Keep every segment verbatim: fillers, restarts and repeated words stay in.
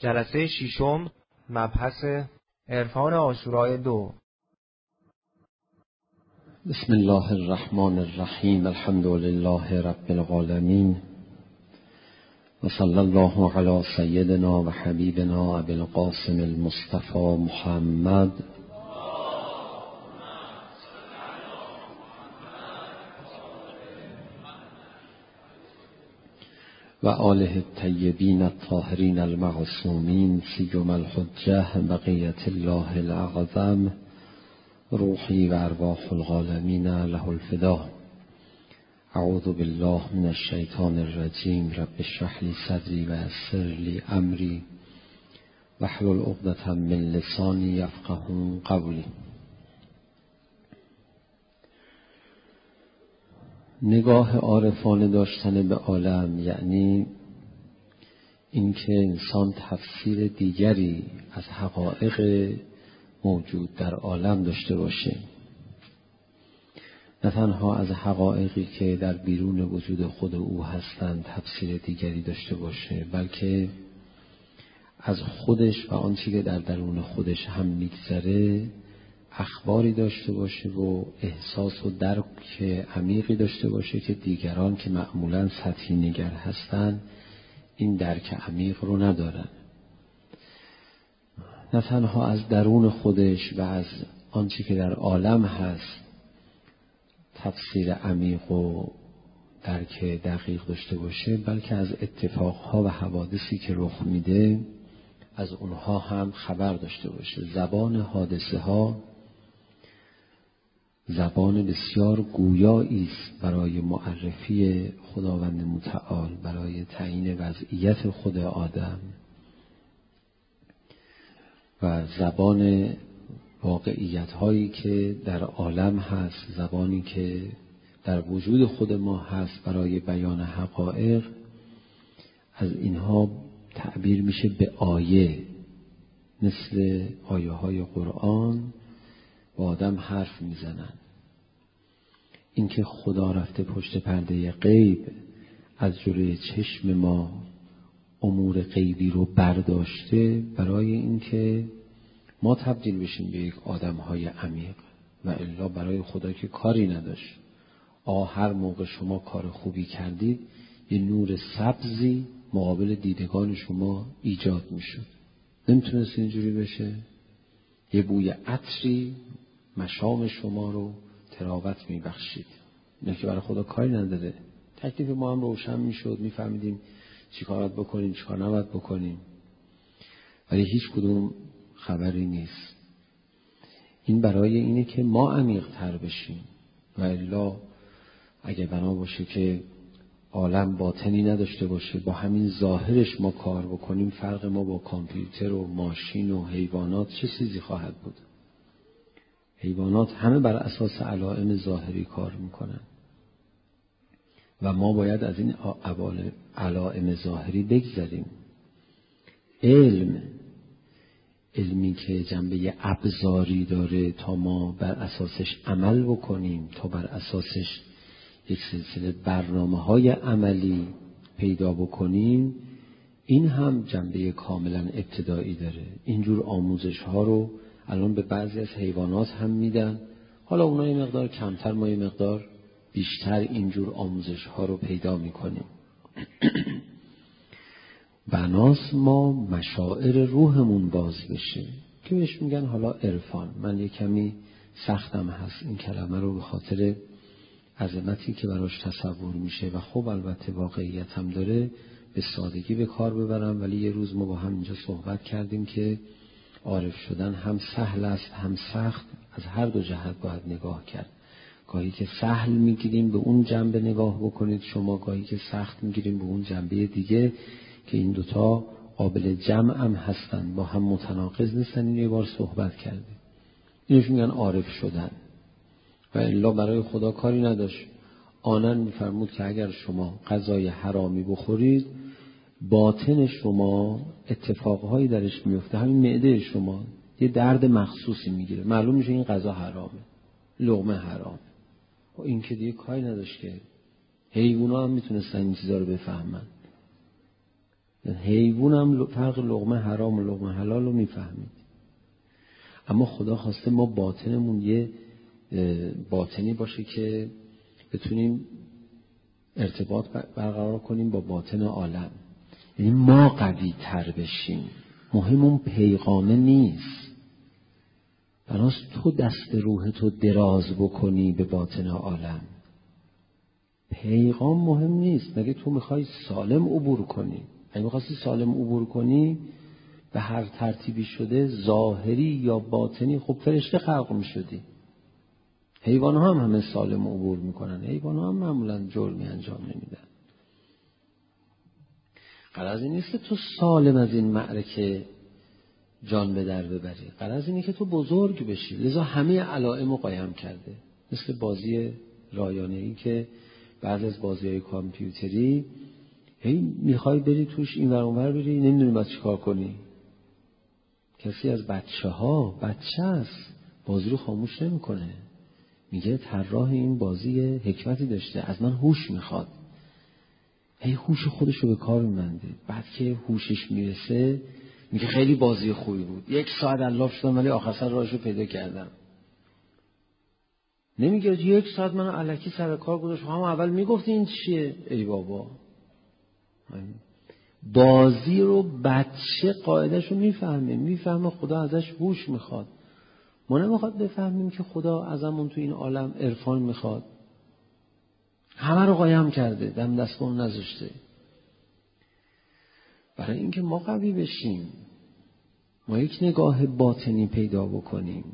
جلسه ششم، مبحث عرفان عاشورای دو. بسم الله الرحمن الرحیم. الحمد لله رب العالمین و صلی الله علی سیدنا و حبیبنا ابی القاسم المصطفى محمد و آله الطیبین الطاهرین المعصومین سیما الحجة بقیة الله الاعظم روحی و ارواح العالمین له الفدا. اعوذ بالله من الشیطان الرجیم. رب اشرح لی صدری و یسر لی امری واحلل عقدة من لسانی یفقهوا قولی. نگاه عارفانه داشتن به عالم یعنی اینکه انسان تفسیر دیگری از حقایق موجود در عالم داشته باشه، نه تنها از حقایقی که در بیرون وجود خود او هستند تفسیر دیگری داشته باشه، بلکه از خودش و آنچه که در درون خودش هم میگذره اخباری داشته باشه و احساس و درک عمیقی داشته باشه که دیگران که معمولاً سطحی نگر هستند این درک عمیق رو ندارن. نه تنها از درون خودش و از آنچه که در عالم هست تفسیر عمیق و درک دقیق داشته باشه، بلکه از اتفاقها و حوادثی که رخ میده از اونها هم خبر داشته باشه. زبان حادثه ها زبان بسیار گویایی است برای معرفی خداوند متعال، برای تعیین وضعیت خود آدم، و زبان واقعیت هایی که در عالم هست، زبانی که در وجود خود ما هست برای بیان حقایق، از اینها تعبیر میشه به آیه، مثل آیه های قرآن با آدم حرف میزنن. اینکه خدا رفته پشت پرده غیب از جلوی چشم ما امور غیبی رو برداشته برای اینکه ما تبدیل بشیم به یک آدم های عمیق، و الا برای خدا که کاری نداشت. آه هر موقع شما کار خوبی کردید یه نور سبزی مقابل دیدگان شما ایجاد میشد. نمیتونست اینجوری بشه. یه بوی عطری مشام شما رو تراوت میبخشید. نه که برای خدا کاری نداره. تکلیف ما هم روشن میشد، میفهمیدیم چی کارات بکنیم چی کار نباید بکنیم، ولی هیچ کدوم خبری نیست. این برای اینه که ما عمیق تر بشیم، و الا اگه بنا باشه که عالم باطنی نداشته باشه، با همین ظاهرش ما کار بکنیم، فرق ما با کامپیوتر و ماشین و حیوانات چه چیزی خواهد بود؟ حیوانات همه بر اساس علائم ظاهری کار میکنن و ما باید از این علائم ظاهری بگذریم. علم علمی که جنبه ابزاری داره تا ما بر اساسش عمل بکنیم، تا بر اساسش یک سلسله برنامه های عملی پیدا بکنیم، این هم جنبه کاملا ابتدایی داره. اینجور آموزش ها رو الان به بعضی از حیوانات هم میدن. حالا اونا یه مقدار کمتر، ما یه مقدار بیشتر اینجور آموزش ها رو پیدا میکنیم. بناس ما مشاعر روحمون باز بشه که بهش میگن حالا عرفان. من یه کمی سختم هست این کلمه رو به خاطر عظمتی که براش تصور میشه و خب البته واقعیت هم داره به سادگی به کار ببرم، ولی یه روز ما با هم اینجا صحبت کردیم که عارف شدن هم سهل است هم سخت، از هر دو جهت باید نگاه کرد. گاهی که سهل میگیریم به اون جنبه نگاه بکنید شما، گاهی که سخت میگیریم به اون جنبه دیگه، که این دوتا قابل جمع هم هستن، با هم متناقض نیستن. این یه بار صحبت کردیم. اینش میگن عارف شدن، و الا برای خدا کاری نداشت. آنن میفرمود که اگر شما غذای حرامی بخورید باطن شما اتفاقهایی درش میفته، همین معده شما یه درد مخصوصی میگیره، معلوم میشه این غذا حرامه، لقمه حرامه. و این که دیگه کاری نداشت که حیونا هم میتونستن این چیزا رو بفهمن. حیوان هم فرق لقمه حرام و لقمه حلال رو میفهمید، اما خدا خواسته ما باطنمون یه باطنی باشه که بتونیم ارتباط برقرار کنیم با باطن عالم، یعنی ما قوی تر بشیم. مهم اون پیغامه نیست. بناس تو دست روح تو دراز بکنی به باطن عالم، پیغام مهم نیست. مگه تو میخوای سالم عبور کنی؟ اگه میخواستی سالم عبور کنی به هر ترتیبی شده، ظاهری یا باطنی، خب فرشته خلق میشدی. حیوان ها هم همه سالم عبور میکنن، حیوان ها هم معمولا جرمی انجام نمیدن. غرض این نیست که تو سالم از این معرکه جان به در ببری، غرض اینه که تو بزرگ بشی. لذا همه علائم رو قایم کرده، مثل بازی رایانه‌ای که بعض از بازی‌های کامپیوتری هی میخوای بری توش این ور اون ور بری، نمیدونی باید چیکار کنی. کسی از بچه ها بچه است بازی رو خاموش نمیکنه، میگه طراح این بازی حکمتی داشته، از من هوش میخواد. هی هوش خودش رو به کار میبنده، بعد که هوشش میرسه میگه خیلی بازی خوبی بود، یک ساعت الاف شدم ولی آخر سر راهشو پیدا کردم. نمیگه یک ساعت منو الکی سر کار گذاشت، هم اول میگفتی این چیه. ای بابا، بازی رو بچه قاعده‌شو میفهمه، میفهمه خدا ازش هوش میخواد. ما نمیخواد بفهمیم که خدا ازمون تو این عالم عرفان میخواد. همه رو قایم کرده، دم دستمون نذاشته. برای اینکه ما قوی بشیم، ما یک نگاه باطنی پیدا بکنیم.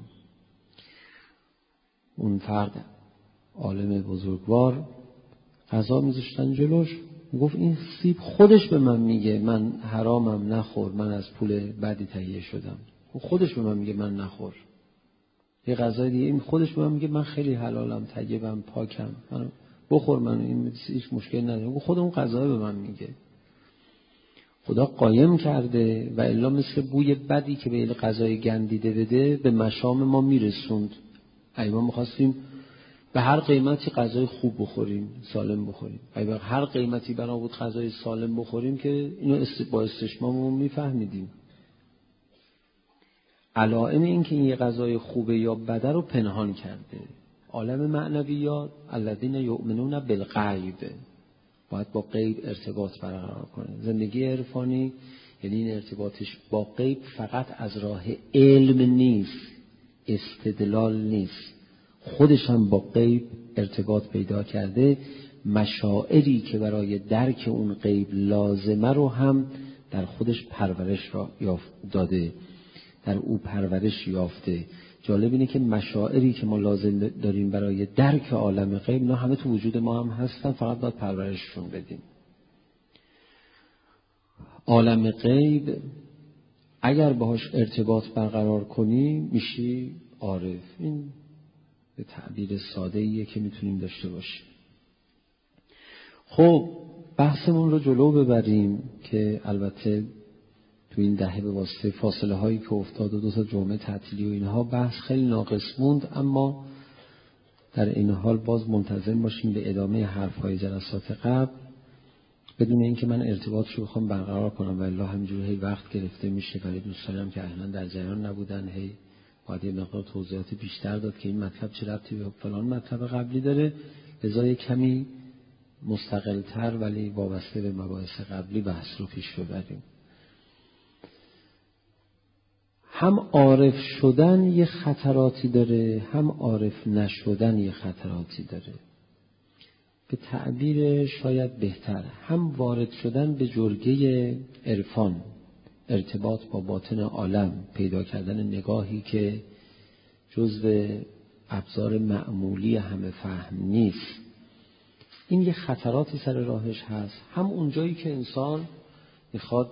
اون فرد عالم بزرگوار غذا میذاشتن جلوش، گفت این سیب خودش به من میگه من حرامم نخور، من از پول بدی تهیه شدم. خودش به من میگه من نخور. یه غذای دیگه این خودش به من میگه من خیلی حلالم، طیبم، پاکم، من بخور، من این هیچ مشکل نداره. خود اون غذا به من میگه. خدا قایم کرده و الا مثل بوی بدی که به غذای گندیده بده به مشام ما میرسوند. اگه ما می‌خواستیم به هر قیمتی غذای خوب بخوریم، سالم بخوریم، اگه به هر قیمتی بنا بود غذای سالم بخوریم، که اینو با استشمامون میفهمیدیم. علائم این که این یه غذای خوبه یا بده رو پنهان کرده. عالم معنویات الذین یؤمنون بالغیب، باید با غیب ارتباط برقرار کنه. زندگی عرفانی یعنی این ارتباطش با غیب فقط از راه علم نیست، استدلال نیست، خودش هم با غیب ارتباط پیدا کرده. مشاعری که برای درک اون غیب لازمه رو هم در خودش پرورش را داده، در او پرورش یافته. جالب اینه که مشاعری که ما لازم داریم برای درک عالم غیب، نه همه تو وجود ما هم هستن، فقط باید پرورششون بدیم. عالم غیب اگر باهاش ارتباط برقرار کنی میشی عارف. این به تعبیر ساده ایه که میتونیم داشته باشیم. خب بحثمون رو جلو ببریم که البته تو این دهه به واسطه فاصله هایی که افتاد و دو تا جمعه تعطیلی و اینها بحث خیلی ناقص موند، اما در این حال باز منتظم باشیم به ادامه حرف های جلسات قبل، بدون اینکه من ارتباطش رو بخوام برقرار کنم و الا همینجوری هی وقت گرفته میشه. برای دوستانم که احیانا در جریان نبودن هی باید یه مقدار توضیحات بیشتر داد که این مطلب چه ربطی به فلان مطلب قبلی داره، لذا کمی مستقل‌تر ولی وابسته به مباحث قبلی بحث رو پیش ببریم. هم عارف شدن یه خطراتی داره، هم عارف نشدن یه خطراتی داره. به تعبیر شاید بهتر، هم وارد شدن به جرگه عرفان، ارتباط با باطن عالم، پیدا کردن نگاهی که جزو ابزار معمولی همه فهم نیست، این یه خطراتی سر راهش هست. هم اونجایی که انسان میخواد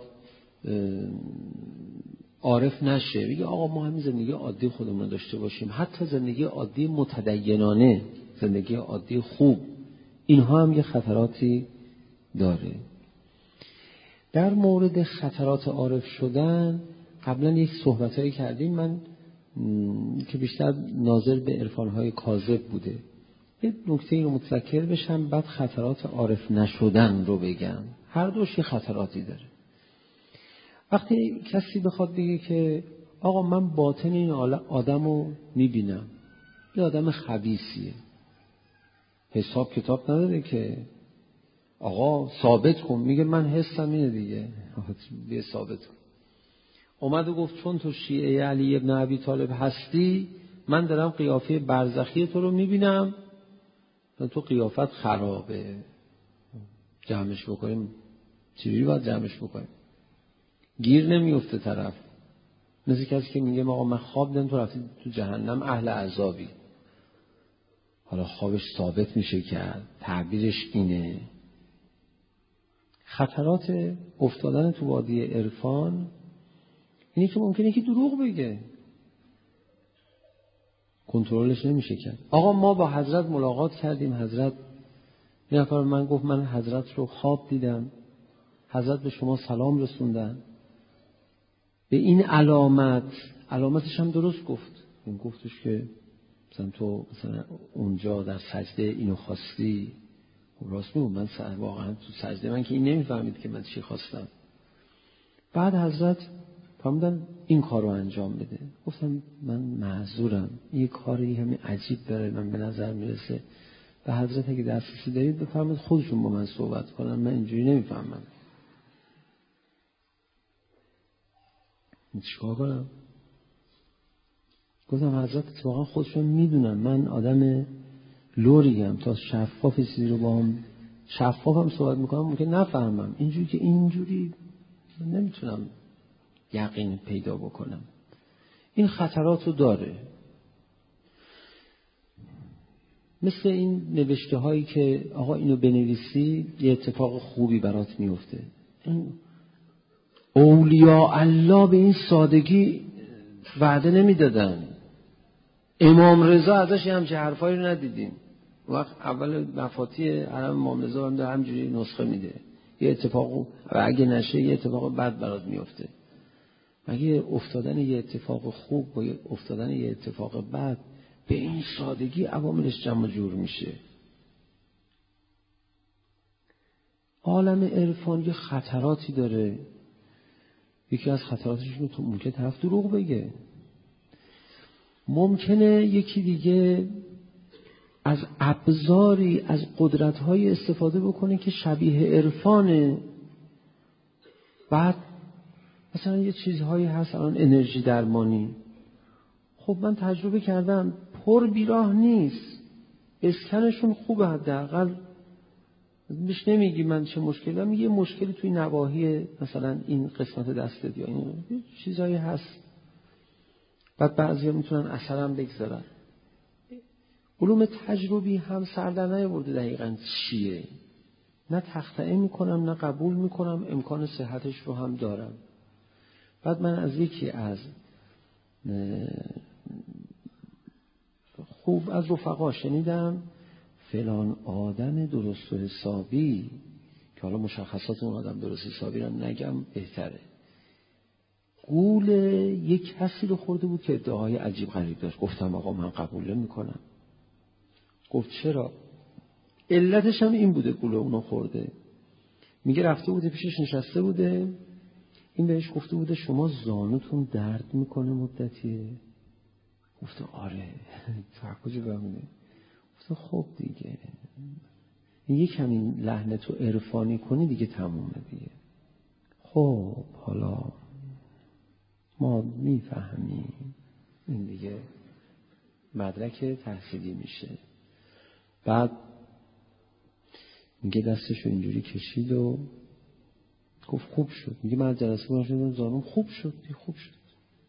عارف نشه، میگه آقا ما همین زندگی عادی خودمون رو داشته باشیم، حتی زندگی عادی متدینانه، زندگی عادی خوب، اینها هم یه خطراتی داره. در مورد خطرات عارف شدن قبلا یک صحبتایی کردیم، من که بیشتر ناظر به عرفان‌های کاذب بوده. یه نکته رو متذکر بشم بعد خطرات عارف نشدن رو بگم. هر دوش یه خطراتی داره. وقتی کسی بخواد بگه که آقا من باطن این آدم رو میبینم، یه آدم خبیثیه، حساب کتاب نداره که آقا ثابت کن، میگه من حسم اینه دیگه، بیا ثابت کن. اومد و گفت چون تو شیعه علی ابن ابی طالب هستی، من دارم قیافه برزخی تو رو میبینم، تو قیافت خرابه، جمعش بکنیم. چجوری باید جمعش بکنیم؟ گیر نمیفته طرف. مثل کسی که میگه آقا من خواب دیدم تو رفتی تو جهنم، اهل عذابی. حالا خوابش ثابت میشه کرد، تعبیرش اینه. خطرات افتادن تو وادی عرفان اینه که ممکنه که دروغ بگه، کنترلش نمیشه کرد. آقا ما با حضرت ملاقات کردیم، حضرت یه نفر من گفت من حضرت رو خواب دیدم، حضرت به شما سلام رسوندن به این علامت، علامتش هم درست گفت. این گفتش که مثلا تو مثلا اونجا در سجده اینو خواستی. راست میگم، من سر واقعا تو سجده من که این نمیفهمید که من چی خواستم. بعد حضرت فرمودن این کار رو انجام بده. گفتم من معذورم، این کاری همین عجیب داره، من به نظر میرسه به حضرت اگه دسترسی دارید بفرمایید خودشون با من صحبت کنن، من اینجوری نمیفهمم. چیکار کنم؟ گفتم حضرت اتفاقا خودشون میدونن من آدم لوریم، تا شفاف چیزی رو با هم شفاف هم صحبت میکنم ممکن نفهمم، اینجوری که اینجوری من نمیتونم یقین پیدا بکنم. این خطرات رو داره. مثل این نوشته هایی که آقا اینو بنویسی یه اتفاق خوبی برات میفته. اولیاء الله به این سادگی وعده نمیدادن. امام رضا ازش همچه حرفایی رو ندیدیم. وقت اول مفاتیح حرم امام رضا هم همجوری نسخه میده، یه اتفاق و اگه نشه یه اتفاق بد برات میفته. مگه افتادن یه اتفاق خوب و افتادن یه اتفاق بد به این سادگی عواملش جمع جور میشه؟ عالم عرفان یه خطراتی داره. یکی از خطراتش اینه که ممکنه طرف دروغ بگه، ممکنه یکی دیگه از ابزاری از قدرت‌های استفاده بکنه که شبیه عرفانه. بعد مثلا یه چیزهایی هست الان انرژی درمانی، خب من تجربه کردم پر بیراه نیست، اسکنشون خوبه، حداقل بهش نمیگی من چه مشکلی دارم، یه مشکلی توی نواحی مثلا این قسمت دستت یا این چیزهایی هست. بعد بعضیا میتونن اثرم بگذارن. علوم تجربی هم سر در نیاورده دقیقاً چیه، نه تخطئه میکنم نه قبول میکنم، امکان صحتش رو هم دارم. بعد من از یکی از خوب از رفقا شنیدم فلان آدم درست و حسابی، که حالا مشخصات اون آدم درست حسابی رو نگم بهتره، گول یک کسی رو خورده بود که ادعای عجیب غریب داشت. گفتم آقا من قبول نمی‌کنم. گفت چرا؟ علتش هم این بوده گول اونو خورده. میگه رفته بوده پیشش نشسته بوده، این بهش گفته بوده شما زانوتون درد میکنه مدتیه. گفته آره. تا کجا بمونه؟ گفته خب دیگه یه کمی لحنتو عرفانی کنی دیگه تمومه دیگه. خب حالا ما میفهمیم، این دیگه مدرک تحصیلی میشه. بعد میگه دستشو اینجوری کشید و گفت خوب شد. میگه من جلسه باشدم زانوم خوب شد. خوب شد.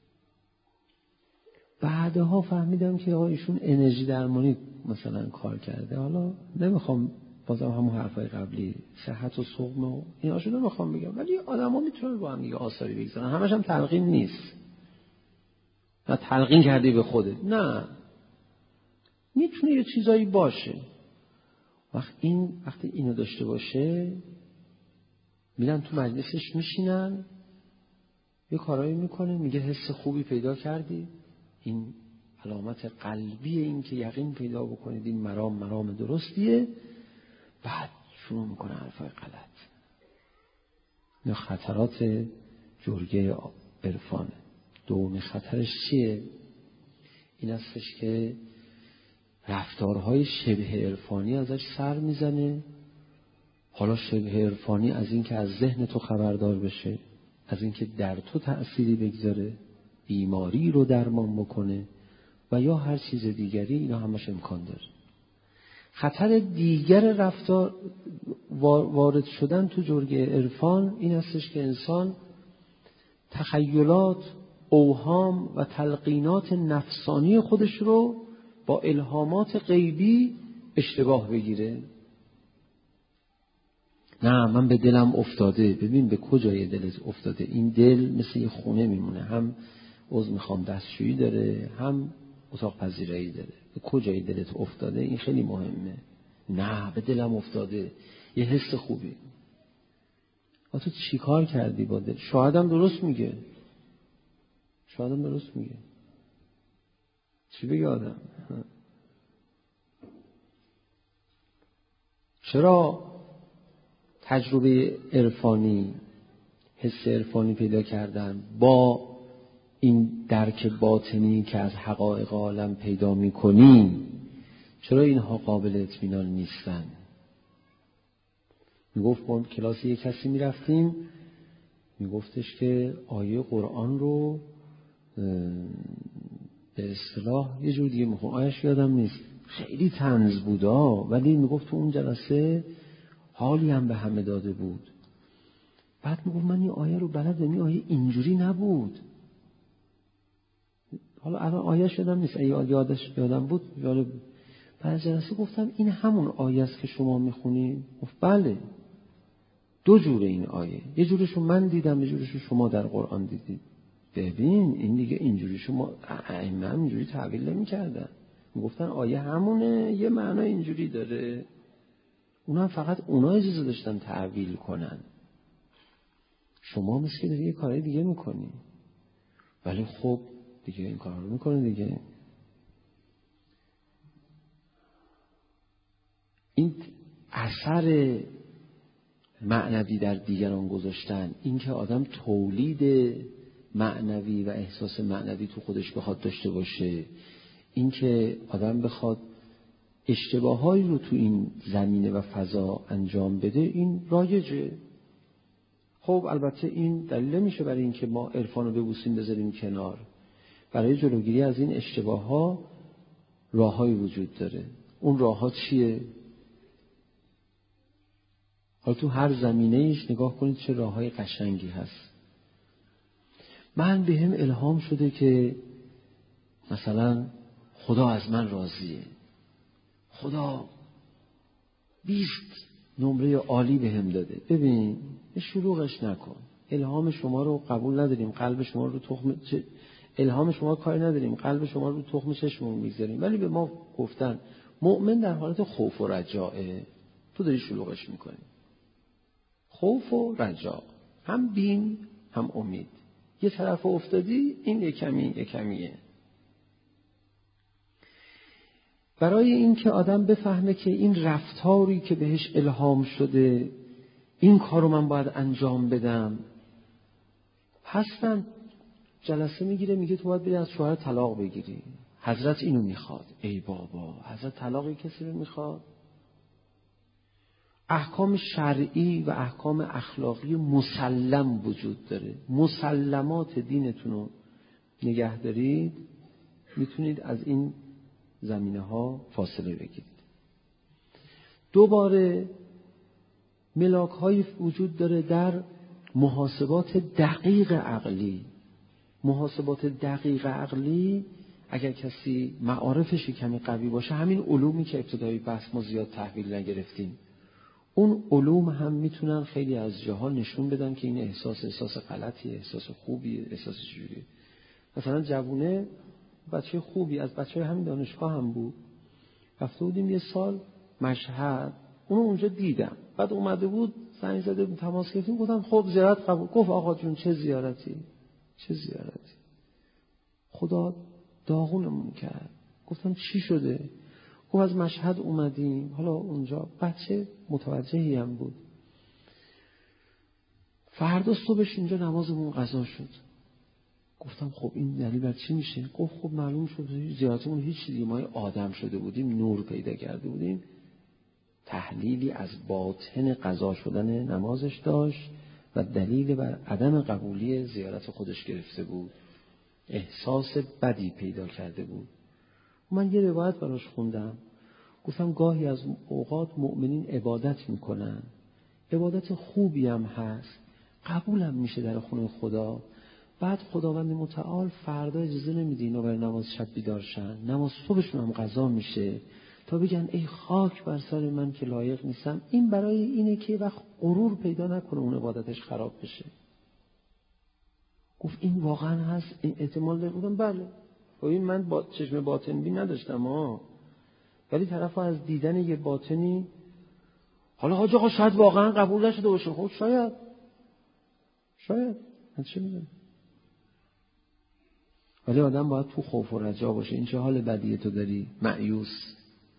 بعدها فهمیدم که آقا ایشون انرژی درمانی مثلا کار کرده. حالا نمیخوام بازم همون حرفای قبلی صحت و سقم و اینا شو نمیخوام بگم، ولی آدما میتونن با هم دیگه آثاری بگذارن. همش هم تلقین نیست. نه تلقین کردی به خودت، نه، میتونه یه چیزایی باشه. وقت این وقتی اینو داشته باشه میرن تو مجلسش میشینن یه کارایی میکنه، میگه حس خوبی پیدا کردی، این علامت قلبی این که یقین پیدا بکنید این مرام مرام درستیه. بعد شروع میکنه حرفای غلط. این خطرات جرگه عرفانه. دومین خطرش چیه؟ این استش که رفتارهای شبه عرفانی ازش سر میزنه. حالا شبه عرفانی از این که از ذهن تو خبردار بشه، از این که در تو تأثیری بگذاره، بیماری رو درمان بکنه و یا هر چیز دیگری، اینا همش امکان داره. خطر دیگر رفتار وارد شدن تو جرگه عرفان این استش که انسان تخیلات، اوهام و تلقینات نفسانی خودش رو با الهامات غیبی اشتباه بگیره. نه من به دلم افتاده. ببین به کجای دلت افتاده؟ این دل مثل یه خونه میمونه، هم عضو میخوام دستشویی داره، هم اتاق پذیرایی داره. به کجای دلت افتاده؟ این خیلی مهمه. نه به دلم افتاده، یه حس خوبی. آ تو چی کار کردی با دل؟ شایدم درست میگه، شایدم درست میگه. چی بگه آدم؟ چرا تجربه عرفانی، حس عرفانی پیدا کردن با این درک باطنی که از حقایق عالم پیدا میکنی، چرا اینها قابل اطمینان نیستن؟ میگفت با کلاس یک کسی میرفتیم، میگفتش که آیه قرآن رو به اصطلاح یه جور دیگه میخوام، آیش یادم نیست، خیلی طنز بودا، ولی میگفت تو اون جلسه حالی هم به همه داده بود. بعد میگفت من این آیه رو بلدم، این آیه اینجوری نبود. حالا الان آیه‌اش یادم نیست، اگه یادش یادم بود جالب. بعد جلسه گفتم این همون آیه است که شما میخونید؟ گفت بله. دو جوره این آیه، یه جورشو من دیدم، یه جورشو شما در قرآن دیدید. ببین این دیگه اینجوری شما ائمه اینجوری تعبیر نمی‌کردن، میگفتن آیه همونه، یه معنا اینجوری داره. اونا فقط اونا اجازه داشتن تعبیر کنن. شما مثل داری یه کاری دیگه میکنی، ولی خب دیگه این کار رو میکنه دیگه. این اثر معنوی در دیگران گذاشتن، این که آدم تولید معنوی و احساس معنوی تو خودش بخواد داشته باشه، این که آدم بخواد اشتباهایی رو تو این زمینه و فضا انجام بده، این رایجه. خب البته این دلیل نمیشه برای این که ما عرفان رو ببوسیم بذاریم کنار. برای جلوگیری از این اشتباه‌ها راه‌هایی وجود داره. اون راه‌ها چیه؟ حالا تو هر زمینه‌ایش نگاه کنید چه راه‌های قشنگی هست. من به هم الهام شده که مثلا خدا از من راضیه، خدا بیست نمره عالی به هم داده. ببین شلوغش نکن. الهام شما رو قبول نداریم، قلب شما رو تخم چه... الهام شما کاری نداریم، قلب شما رو تخم چشممون میذاریم، ولی به ما گفتن مؤمن در حالت خوف و رجاعه. تو داری شلوغش میکنی. خوف و رجاع، هم بیم هم امید. یه طرف افتادی، این یکمی یکمیه. برای این که آدم بفهمه که این رفتاری که بهش الهام شده، این کارو من باید انجام بدم، هستن جلسه میگیره میگه تو باید بری از شوهر طلاق بگیری. حضرت اینو میخواد. ای بابا، حضرت طلاقی کسی رو میخواد؟ احکام شرعی و احکام اخلاقی مسلم وجود داره. مسلمات دینتون رو نگه دارید، میتونید از این زمینه ها فاصله بگیرید. دوباره ملاک های وجود داره در محاسبات دقیق عقلی. محاسبات دقیق عقلی اگر کسی معارفش کمی قوی باشه، همین علومی که ابتدایی بحث ما زیاد تحویل نگرفتیم، اون علوم هم میتونن خیلی از جاها نشون بدن که این احساس احساس غلطیه، احساس خوبیه، احساس چجوریه. مثلا جوونه بچه خوبی از بچه همین دانشگاه هم بود، رفته بودیم یه سال مشهد، اونو اونجا دیدم، بعد اومده بود زنگ زده بود تماس گرفتیم، گفتم خب زیارت قبول. گفت آقا جون چه زیارتی؟ چه زیارتی؟ خدا داغونمون کرد. گفتم چی شده؟ گفت از مشهد اومدیم، حالا اونجا بچه متوجهی هم بود، فردا صبحش اینجا نمازمون قضا شد. گفتم خب این دلیل بر چی میشه؟ گفت خب معلوم شد زیارتمون هیچ چیزی، ما آدم شده بودیم، نور پیدا کرده بودیم. تحلیلی از باطن قضا شدن نمازش داشت و دلیل بر عدم قبولی زیارت خودش گرفته بود. احساس بدی پیدا کرده بود. من یه روایت براش خوندم، گفتم گاهی از اوقات مؤمنین عبادت میکنن، عبادت خوبی هم هست، قبولم میشه در خونه خدا، بعد خداوند متعال فردا اجازه نمیده اینا برای نماز شب بیدار شن، نماز صبحشون هم قضا میشه تا بگن ای خاک بر سر من که لایق نیستم. این برای اینه که وقت غرور پیدا نکنه اون عبادتش خراب بشه. گفت این واقعا هست، این احتمال داره؟ بودم بله. این من با چشم باطن بین نداشتم ها، ولی طرف از دیدن یه باطنی، حالا حاج آقا شاید واقعا قبول نشده باشه. خب شاید شاید من چه میدونم، ولی آدم باید تو خوف و رجا باشه. این چه حال بدیه تو داری مایوس،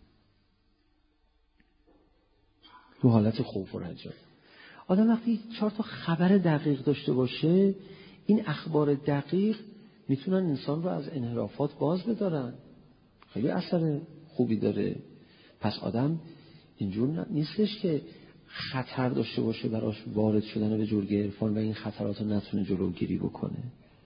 تو حالت خوف و رجا. آدم وقتی چهار تا خبر دقیق داشته باشه، این اخبار دقیق میتونن انسان رو از انحرافات باز بدارن، خیلی اثر خوبی داره. پس آدم اینجور نیستش که خطر داشته باشه براش وارد شدن به جرگه عرفان و این خطرات رو نتونه جلوگیری بکنه.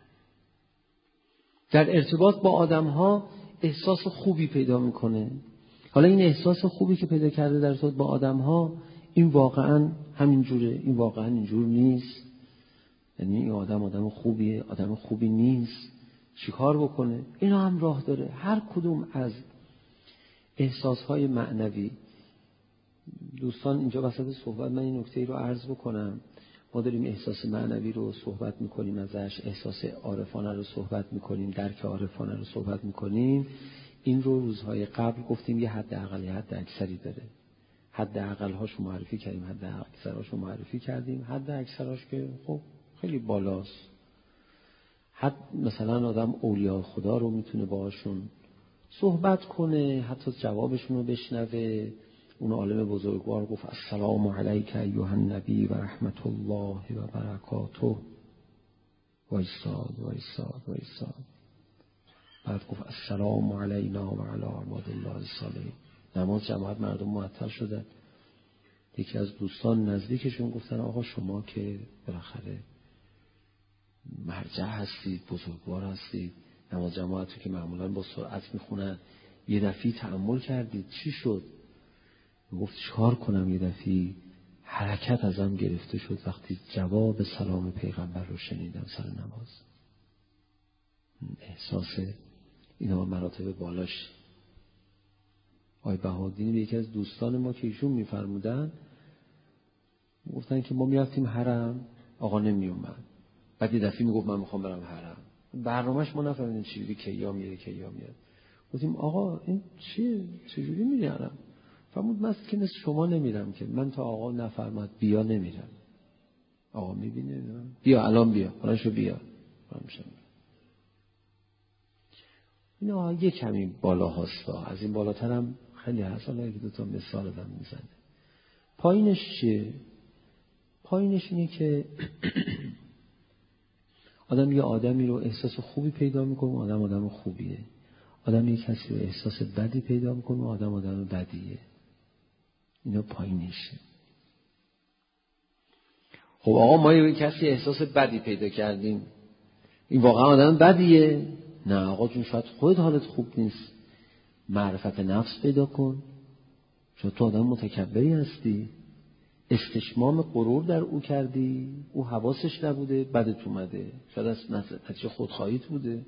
در ارتباط با آدم ها احساس خوبی پیدا میکنه. حالا این احساس خوبی که پیدا کرده در ارتباط با آدم ها، این واقعا همین جوره، این واقعا اینجور نیست. یعنی این آدم آدم خوبیه، آدم خوبی نیست، چیکار بکنه؟ اینا هم راه داره. هر کدوم از احساسهای معنوی. دوستان اینجا وسط صحبت من این نکته رو عرض بکنم، ما داریم احساس معنوی رو صحبت میکنیم ازش، احساس عارفانه رو صحبت میکنیم، درک عارفانه رو صحبت میکنیم. این رو روزهای قبل گفتیم یه حد اقلی حد اکثری داره. حد اقل‌هاش رو معرفی کردیم، حد اکثرهاش رو معرفی کردیم. حد اکثرهاش که خب خیلی بالاست. حد مثلا آدم اولیاء خدا رو میتونه باهاشون صحبت کنه، حتی جوابشون رو بشنوه. اون عالم بزرگوار گفت السلام علیک ایها النبی و رحمت الله و برکاته. وایساد وایساد وایساد بعد گفت السلام علینا و علی عباد الله الصالحین. نماز جماعت مردم معطل شدن. یکی از دوستان نزدیکشون گفتن آقا شما که بالاخره مرجع هستید، بزرگوار هستید، نماز جماعت رو که معمولا با سرعت میخونن، یه دفعه تأمل کردید چی شد؟ گفت چیکار کنم؟ یه دفعه حرکت ازم گرفته شد وقتی جواب سلام پیغمبر رو شنیدم سر نماز. احساس اینا مراتب بالاش. آقای بهادینی به یکی از دوستان ما که ایشون میفرمودن گفتن که ما میرفتیم حرم، آقا نمی اومد. بعد یه دفعه میگفت من میخوام برم حرم. برنامه‌اش ما نفهمیدیم چجوری کیا میره کیا میاد. گفتیم آقا این چیه؟ چجوری میری حرم؟ فرمود من که مثل شما نمیرم که، من تا آقا نفرماد بیا نمیرم. آقا میبینه بیا الان بیا حالشو بیا. اینا یه کمی بالا هاستا، از این بالاتر هم خیلی هست. حالا یک دو تا مثال دارم میزنه. پایینش چیه؟ پایینش اینه که آدم یه آدمی رو احساس خوبی پیدا میکنه، آدم آدم خوبیه. آدم یه کسی رو احساس بدی پیدا میکنه، آدم آدم بدیه. اینا پایینشه. خب آقا ما یه کسی احساس بدی پیدا کردیم، این واقعا آدم بدیه؟ نه آقا جون، شاید خودت حالت خوب نیست. معرفت نفس پیدا کن. شاید تو آدم متکبری هستی، استشمام غرور در او کردی، او حواسش نبوده بدت اومده، شاید از نتیجه خودخواهیت بوده.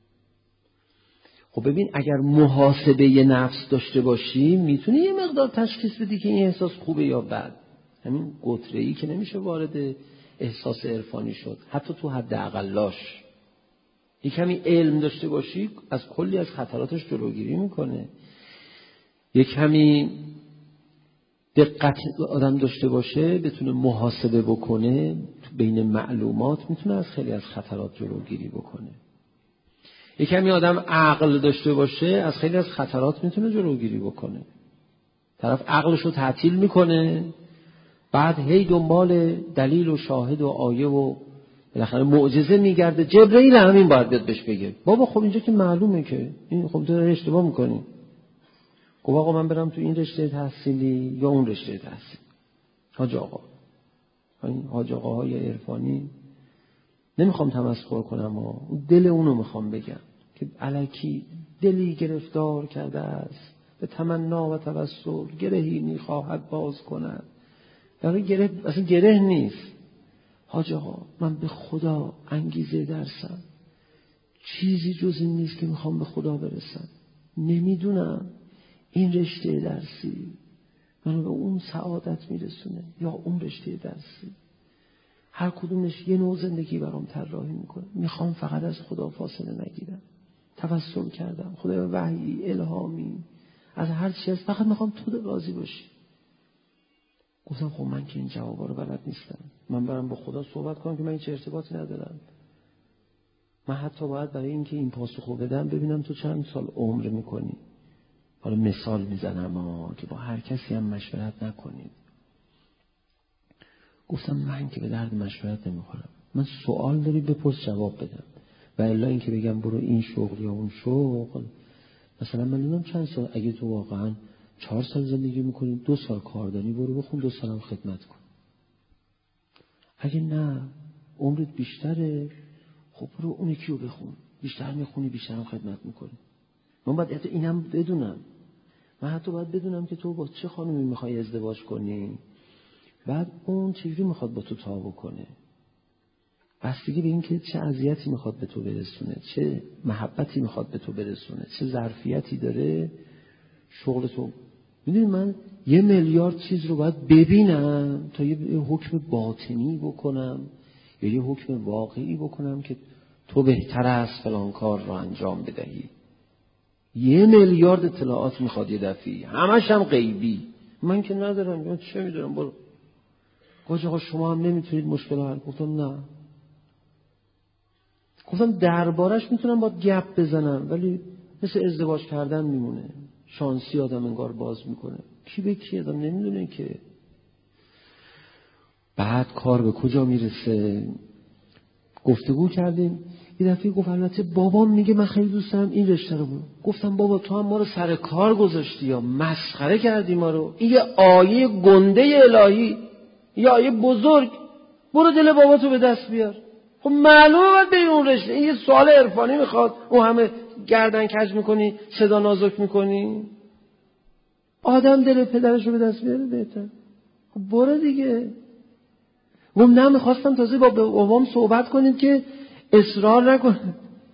خب ببین اگر محاسبه ی نفس داشته باشی میتونی یه مقدار تشخیص بدی که این احساس خوبه یا بد. همین قطره‌ای که نمیشه وارد احساس عرفانی شد، حتی تو حد اقلاش یک کمی علم داشته باشی از کلی از خطراتش جلوگیری میکنه. یک کمی دقت آدم داشته باشه، بتونه محاسبه بکنه بین معلومات، میتونه از خیلی از خطرات جلوگیری بکنه. یک کمی آدم عقل داشته باشه، از خیلی از خطرات میتونه جلوگیری بکنه. طرف عقلش رو تعطیل میکنه، بعد هی دنبال دلیل و شاهد و آیه و بالاخره معجزه میگرده. جبرئیل همین باید بیاد بهش بگه بابا خب اینجا که معلومه که این خب تو اشتباه میکنی. گفت آقا من برم تو این رشته تحصیلی یا اون رشته تحصیلی. حاج آقا این حاج آقاهای عرفانی نمیخوام تمسخر کنم و دل اونو میخوام بگم که الکی دلی گرفتار کرده است به تمنا و توسل گرهی میخواهد باز کند. برای گره اصلا گره نیست. حاج آقا من به خدا انگیزه درسم چیزی جز این نیست که میخوام به خدا برسم. نمیدونم این رشته درسی منو به اون سعادت میرسونه یا اون رشته درسی. هر کدومش یه نوع زندگی برام طراحی میکنه. میخوام فقط از خدا فاصله نگیرم. توسل کردم خدای وحی الهامی از هر چیز فقط میخوام تو راضی باشی. گفتم خب من که این جوابا رو بلد نیستم. من برام با خدا صحبت کنم که من هیچ ارتباطی ندارم. من حتی باید برای اینکه این پاسخو بدم ببینم تو چند سال عمر میکنی. حالا مثال میزنم اما که با هر کسی هم مشورت نکنید. گفتم من که به درد مشورت نمیخورم. من سوال داری بپرس جواب بدم. و الا اینکه بگم برو این شغل یا اون شغل. مثلا من نمیدونم چند سال اگه تو واقعا چهار سال زندگی میکنی دو سال کار داری برو بخون دو سال هم خدمت کن. اگه نه عمرت بیشتره خب برو اون یکی رو بخون. بیشتر میخونی بیشتر هم خدمت میکنی. من باید حتی اینم بدونم. من حتی باید بدونم که تو با چه خانمی میخوای ازدواج کنی. بعد اون چجوری میخواد با تو تا بکنه. بستگی به این که چه اذیتی میخواد به تو برسونه، چه محبتی میخواد به تو برسونه، چه ظرفیتی داره شغل تو. میدونی من یه میلیارد چیز رو باید ببینم تا یه حکم باطنی بکنم یا یه حکم واقعی بکنم که تو بهتر است فلان کار رو انجام بدهی. یه میلیارد اطلاعات میخواد یه دفعی، همش هم غیبی. من که ندارم، من چه میدونم. برو گفت آقا شما هم نمیتونید مشکل رو حل. گفتم نه. گفتم دربارش میتونم با گپ بزنم ولی مثل ازدواج کردن میمونه. شانسی آدم انگار باز میکنه. کی به کی آدم نمیدونه که. بعد کار به کجا میرسه. گفتگو کردیم. یه دفعه گفت البته بابام میگه من خیلی دوست دارم این رشته رو برم. گفتم بابا تو هم ما رو سر کار گذاشتی یا مسخره کردی ما رو. این یه آیه گنده الهی، یه آیه بزرگ. برو دل بابا تو به دست بیار. خب معلومه باید بری اون رشته. این یه سوال عرفانی میخواد. اون همه گردن کج میکنی، صدا نازک میکنی. آدم دل پدرش رو به دست بیاره بهتر. خب برو دیگه. گفتم نه میخواستم تازه با بابام صحبت کنید که اصرار نکنه.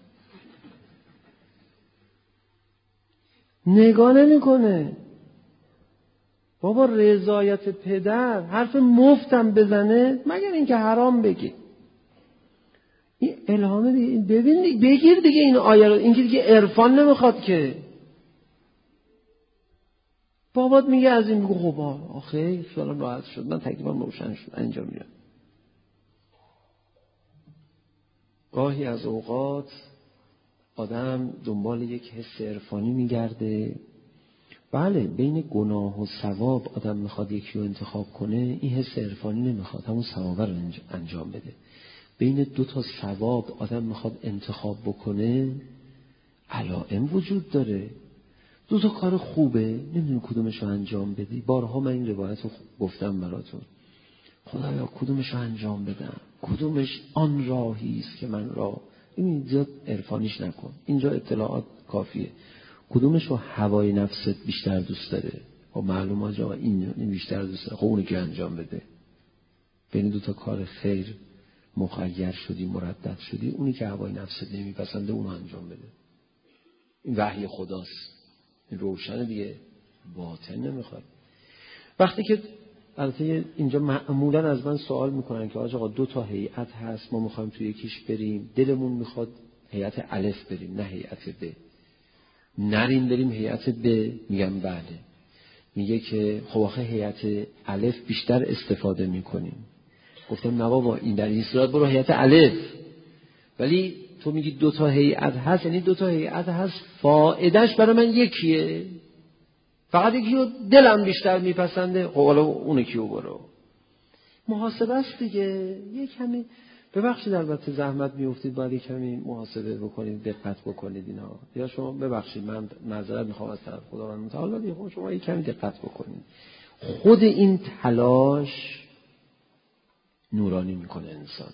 نگاه نمیکنه. بابا رضایت پدر حرف مفتم بزنه مگر اینکه حرام بگی. این الهامه دیگه. ببین دیگه بگیر دیگه این آیه رو. این که دیگه عرفان نمیخواد که. بابات میگه از این میگه خب آخه خیالم راحت شد. من تکلیفم روشن شد. انجام میدم. گاهی از اوقات آدم دنبال یک حس عرفانی میگرده. بله بین گناه و ثواب آدم میخواد یکی رو انتخاب کنه. این حس عرفانی نمیخواد همون ثواب رو انجام بده. بین دو تا ثواب آدم میخواد انتخاب بکنه. علائم وجود داره. دو تا کار خوبه نمیدونی کدومش رو انجام بدی. بارها من این روایت رو گفتم براتون. خدایا کدومش رو انجام بدم. کدومش آن راهی است که من راه. این زیاد عرفانیش نکن. اینجا اطلاعات کافیه. کدومش رو هوای نفست بیشتر دوست داره. خب معلومه جا این بیشتر دوست داره. خب اونی که انجام بده. بین دو تا کار خیر مخیر شدی مردد شدی. اونی که هوای نفست نمیپسنده اونو انجام بده. این وحی خداست. این روشنه دیگه. باطن نمیخواد. وقتی که البته اینجا معمولا از من سوال میکنن که آقا دو تا هیئت هست ما میخوایم توی یکیش بریم. دلمون میخواد هیئت الف بریم نه هیئت ب. نریم بریم هیئت ب. میگم بله. میگه که خب آخه هیئت الف بیشتر استفاده میکنیم. گفتم نه بابا این در این صورت برو هیئت الف. ولی تو میگی دو تا هیئت هست یعنی دو تا هیئت هست فایدهش برای من یکیه. فقط یکی رو دلم بیشتر میپسنده. خب حالا اون یکی رو برو. محاسبه است دیگه. یه کمی ببخشید، البته زحمت میافتید، باید یه کمی محاسبه بکنید، دقت بکنید اینا. یا شما ببخشید، من معذرت میخوام از طرف خداوند متعال، ولی شما یه کمی دقت بکنید. خود این تلاش نورانی میکنه انسان.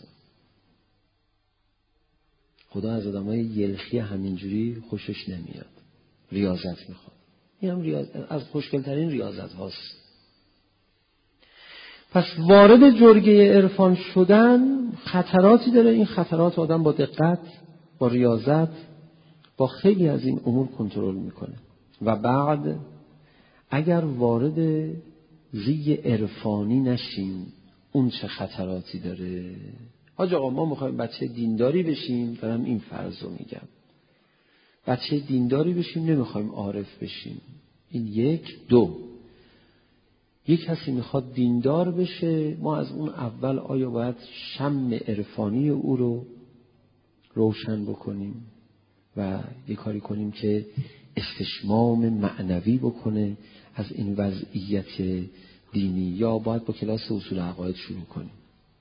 خدا از آدمای یلخی همینجوری خوشش نمیاد، ریاضت میخواد. این هم ریاض... از خوشگلترین ریاضت هاست. پس وارد جرگه عرفان شدن خطراتی داره. این خطرات آدم با دقت، با ریاضت، با خیلی از این امور کنترل میکنه. و بعد اگر وارد زی عرفانی نشیم، اون چه خطراتی داره. حاج آقا ما میخوایم بچه دینداری بشیم، دارم این فرض رو میگم، بچه دینداری بشیم، نمیخوایم عارف بشیم. این یک. دو، یک کسی میخواد دیندار بشه، ما از اون اول آیا باید شم عرفانی او رو روشن بکنیم و یک کاری کنیم که استشمام معنوی بکنه از این وضعیت دینی، یا باید با کلاس اصول عقاید شروع کنیم.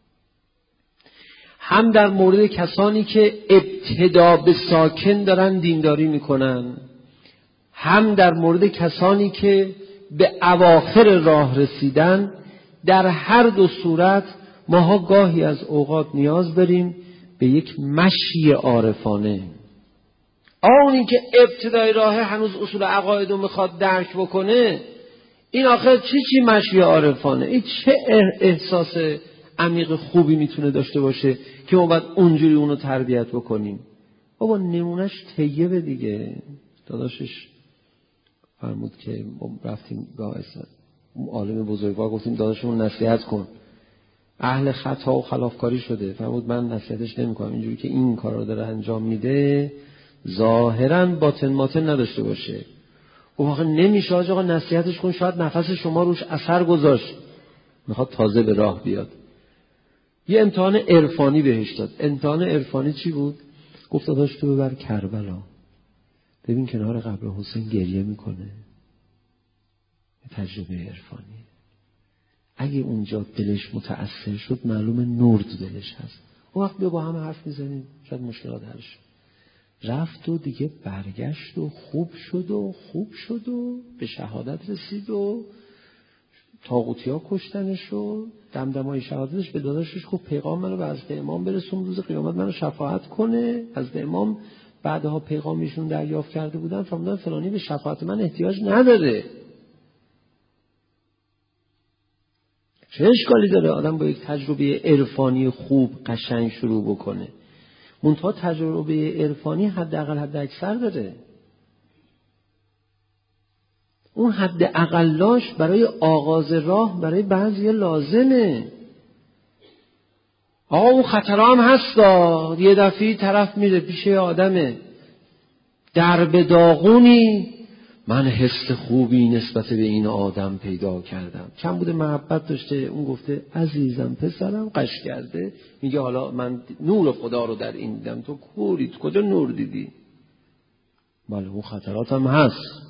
هم در مورد کسانی که ابتدا به ساکن دارن دینداری میکنن، هم در مورد کسانی که به اواخر راه رسیدن، در هر دو صورت ماها گاهی از اوقات نیاز داریم به یک مشی عارفانه. اونی که ابتدای راه هنوز اصول عقاید رو میخواد درک بکنه، این آخر چی چی مشی عارفانه؟ این چه احساس عمیق خوبی میتونه داشته باشه که ما باید اونجوری اونو تربیت بکنیم؟ بابا نمونش طیبه دیگه. داداشش فرمود که رفتیم با عالم بزرگوار، گفتیم داداشمون نصیحت کن، اهل خطا و خلافکاری شده. فرمود من نصیحتش نمی‌کنم، اینجوری که این کارا رو داره انجام میده ظاهراً باطن باطن نداشته باشه. او واقعا نمیشه آقا نصیحتش کن، شاید نفس شما روش اثر گذاشت، میخواد تازه به راه بیاد. یه امتحان عرفانی بهش داد. امتحان عرفانی چی بود؟ گفت داداش تو ببر کربلا، ببین کنار قبر حسین گریه میکنه. تجربه عرفانی. اگه اونجا دلش متأثر شد معلومه نور تو دلش هست. اون وقت بیا با هم حرف میزنیم، شاید مشکلات حل شد. رفت و دیگه برگشت و خوب شد و خوب شد و به شهادت رسید و طاغوتیا کشتنش و دمدمای شهادتش به داداشش خوب پیغام منو به حضرت امام برسون، روز قیامت منو شفاعت کنه. حضرت امام بعدها پیغامیشون دریافت کرده بودن، فهمیدن فلانی به شفاعت من احتیاج نداره. چه اشکالی داره آدم با یک تجربه عرفانی خوب قشنگ شروع بکنه؟ منتها تجربه عرفانی حداقل حد اکثر داره. اون حد اقلاش برای آغاز راه برای بعضی لازمه. آقا اون خطرها هم هستا. یه دفعی طرف میره پیش آدمه در به داغونی، من حس خوبی نسبت به این آدم پیدا کردم، چند بوده محبت داشته، اون گفته عزیزم پسرم قش کرده، میگه حالا من نور خدا رو در این دیدم، تو کوری، تو کجا نور دیدی؟ بله اون خطرات هم هست.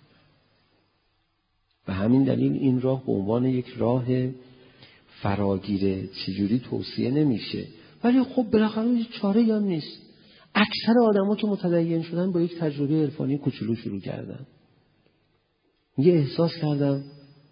به همین دلیل این راه به عنوان یک راه فراگیره چجوری توصیه نمیشه، ولی خب بالاخره هیچ چاره هم نیست. اکثر آدما که متدین شدن با یک تجربه عرفانی کوچولو شروع کردن. یه احساس کردم،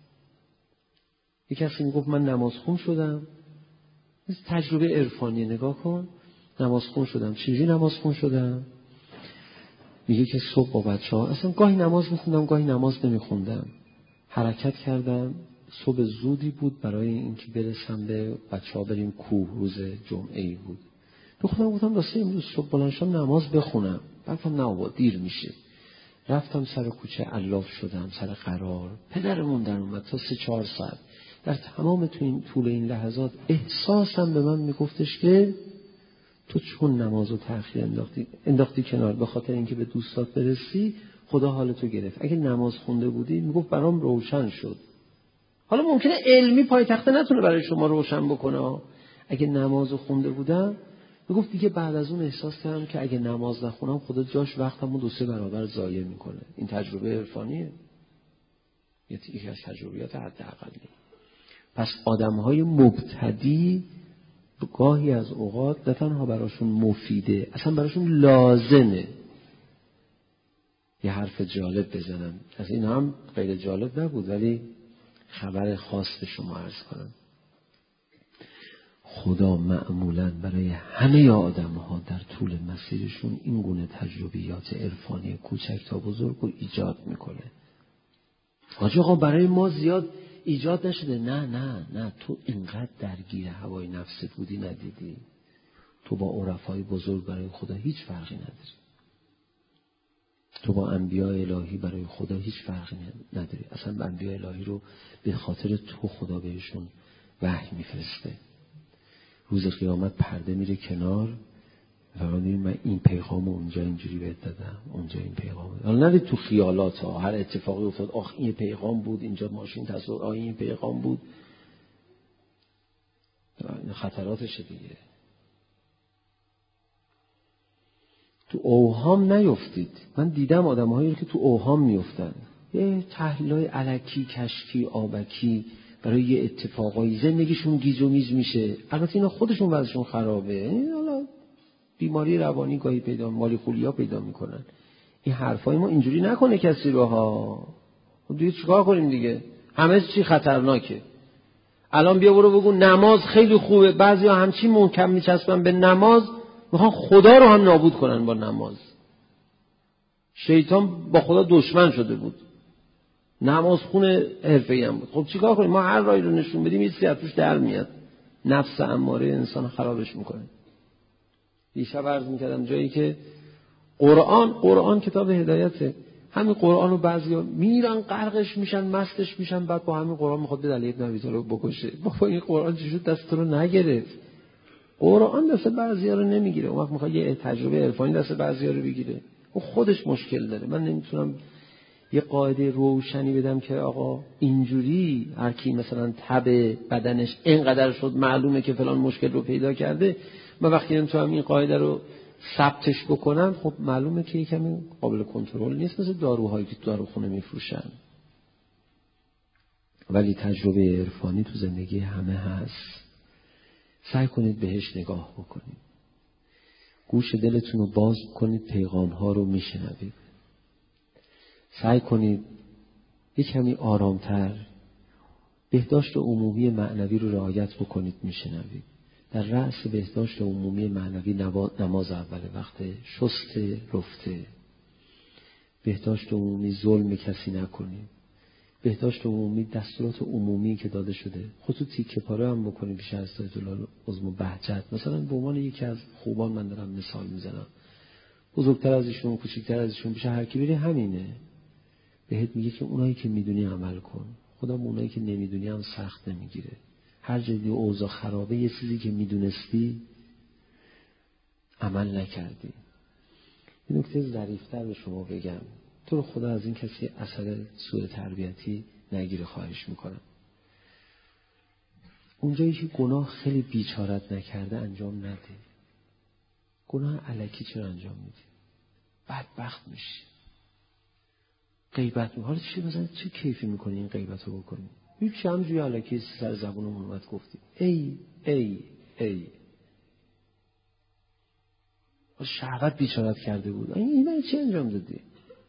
یک کسی میگفت من نمازخون شدم، تجربه عرفانی نگاه کن، نمازخون شدم. چجوری نمازخون شدم؟ میگه که صبح با بچه‌ها اصلا گاهی نماز میخوندم گاهی نماز نمیخوندم، حرکت کردم. صبح زودی بود برای اینکه برسم به بچه‌ها بریم کوه، روز جمعه‌ای بود. تو خودم گفتم واسه امروز صبح بلند شم نماز بخونم، بعدم نه بابا دیر میشه. رفتم سر کوچه علاف شدم، سر قرار. پدرمون در اومد تا سه چهار ساعت. در تمام تو این طول این لحظات احساسم به من میگفتش که تو چون نمازو تأخیر انداختی انداختی کنار به خاطر اینکه به دوستات برسی، خدا حالتو گرفت. اگه نماز خونده بودی میگفت برام روشن شد. حالا ممکنه علمی پای تخته نتونه برای شما روشن بکنه. اگه نمازو خونده بودم میگفت دیگه بعد از اون احساس کردم که اگه نماز نخونم خدا جاش وقتمو دو سه برابر ضایع میکنه. این تجربه عرفانیه، یکی از تجربیات حداقلی. پس آدم‌های مبتدی گاهی از اوقات نه تنها براشون مفیده، اصلا براشون لازمه یه حرف جالب بزنم. از این هم غیر جالب نبود ولی خبر خاص به شما عرض کنم. خدا معمولاً برای همه آدم‌ها در طول مسیرشون این گونه تجربیات عرفانی کوچک تا بزرگ رو ایجاد میکنه. حاج آقا برای ما زیاد ایجاد نشده. نه نه نه، تو اینقدر درگیر هوای نفست بودی ندیدی. تو با عرفای بزرگ برای خدا هیچ فرقی نداری. تو با انبیاء الهی برای خدا هیچ فرقی نداری. اصلا انبیاء الهی رو به خاطر تو خدا بهشون وحی میفرسته. روز قیامت پرده میره کنار و میگه من این پیغامو اونجا اینجوری بهت دادم، اونجا این پیغامو. حالا نرید تو خیالات ها، هر اتفاقی افتاد آخ این پیغام بود، اینجا ماشین تصادف، آخ این پیغام بود. این خطراتشه دیگه. تو اوهام نیفتید. من دیدم آدم‌هایی که تو اوهام میافتن. یه تحلیل‌های الکی، کشکی، آبکی برای یه اتفاقایی زندگیشون گیج و میج میشه. البته اینا خودشون وضعشون خرابه. حالا بیماری روانی گاهی پیدا، مالی خولیا پیدا میکنن. این حرفای ما اینجوری نکنه کسی رو ها. خب دیگه چیکار کنیم دیگه؟ همه چی خطرناکه. الان بیا برو بگو نماز خیلی خوبه. بعضیا همچین محکم میچسبن به نماز، میخوان خدا رو هم نابود کنن با نماز. شیطان با خدا دشمن شده بود. نماز خونه حرفه‌ای هم بود. خب چیکار کنیم؟ ما هر راهی رو نشون بدیم یه چیزی از توش در میاد. نفس اماره انسان خرابش میکنه. دیشب عرض میکردم جایی که قرآن قرآن کتاب هدایته. همین قرآن رو بعضیا میرن غرقش میشن، مستش میشن، بعد با همین قرآن میخواد به علی ابن ابی طالب بکشه. بابا این قرآن چی شد دست رو نگرفت؟ قرآن دست بعضیا رو نمیگیره. اون وقت میخواد یه تجربه عرفانی دست بعضیا رو بگیره. اون خودش مشکل داره. من نمیتونم یه قاعده روشنی بدم که آقا اینجوری هر کی مثلا تب بدنش اینقدر شد معلومه که فلان مشکل رو پیدا کرده. من وقتی نمیتونم این قاعده رو ثبتش بکنم، خب معلومه که یکمی قابل کنترل نیست، مثل داروهایی که تو داروخونه میفروشن. ولی تجربه عرفانی تو زندگی همه هست. سعی کنید بهش نگاه بکنید. گوش دلتون رو باز کنید، پیغام ها رو میشنوید. سعی کنید یک کمی آرامتر بهداشت عمومی معنوی رو رعایت بکنید. میشنوید در رأس بهداشت عمومی معنوی نماز اول وقت، شست رفته، بهداشت عمومی ظلم کسی نکنید، بهداشت عمومی دستورات عمومی که داده شده خودتو تیکه پاره هم بکنید بیشتر از دلال عظم و بهجت. مثلا به عنوان یکی از خوبان من دارم مثال میزنم، بزرگتر از ایشون کوچکتر از ایشون بیشتر هر کی بری همینه. بهت میگه که اونایی که میدونی عمل کن. خدا اونایی که نمیدونی هم سخت نمیگیره. هر جایی اوضاع خرابه یه چیزی که میدونستی عمل نکردی. این نکته ظریف‌تر به شما بگم، تو رو خدا از این کسی اثر سوء تربیتی نگیره خواهش میکنم. اونجایی که گناه خیلی بیچارت نکرده انجام نده. گناه الکی چرا انجام میدی؟ بدبخت میشی. غیبت می حالا چی مثلا چه کیفی میکنی این غیبت رو بکنی؟ هیچ همجوری الکی سر زبونمون اومد گفتی ای ای ای شهوت بیچارت کرده بود. این اینا چی انجام دادی؟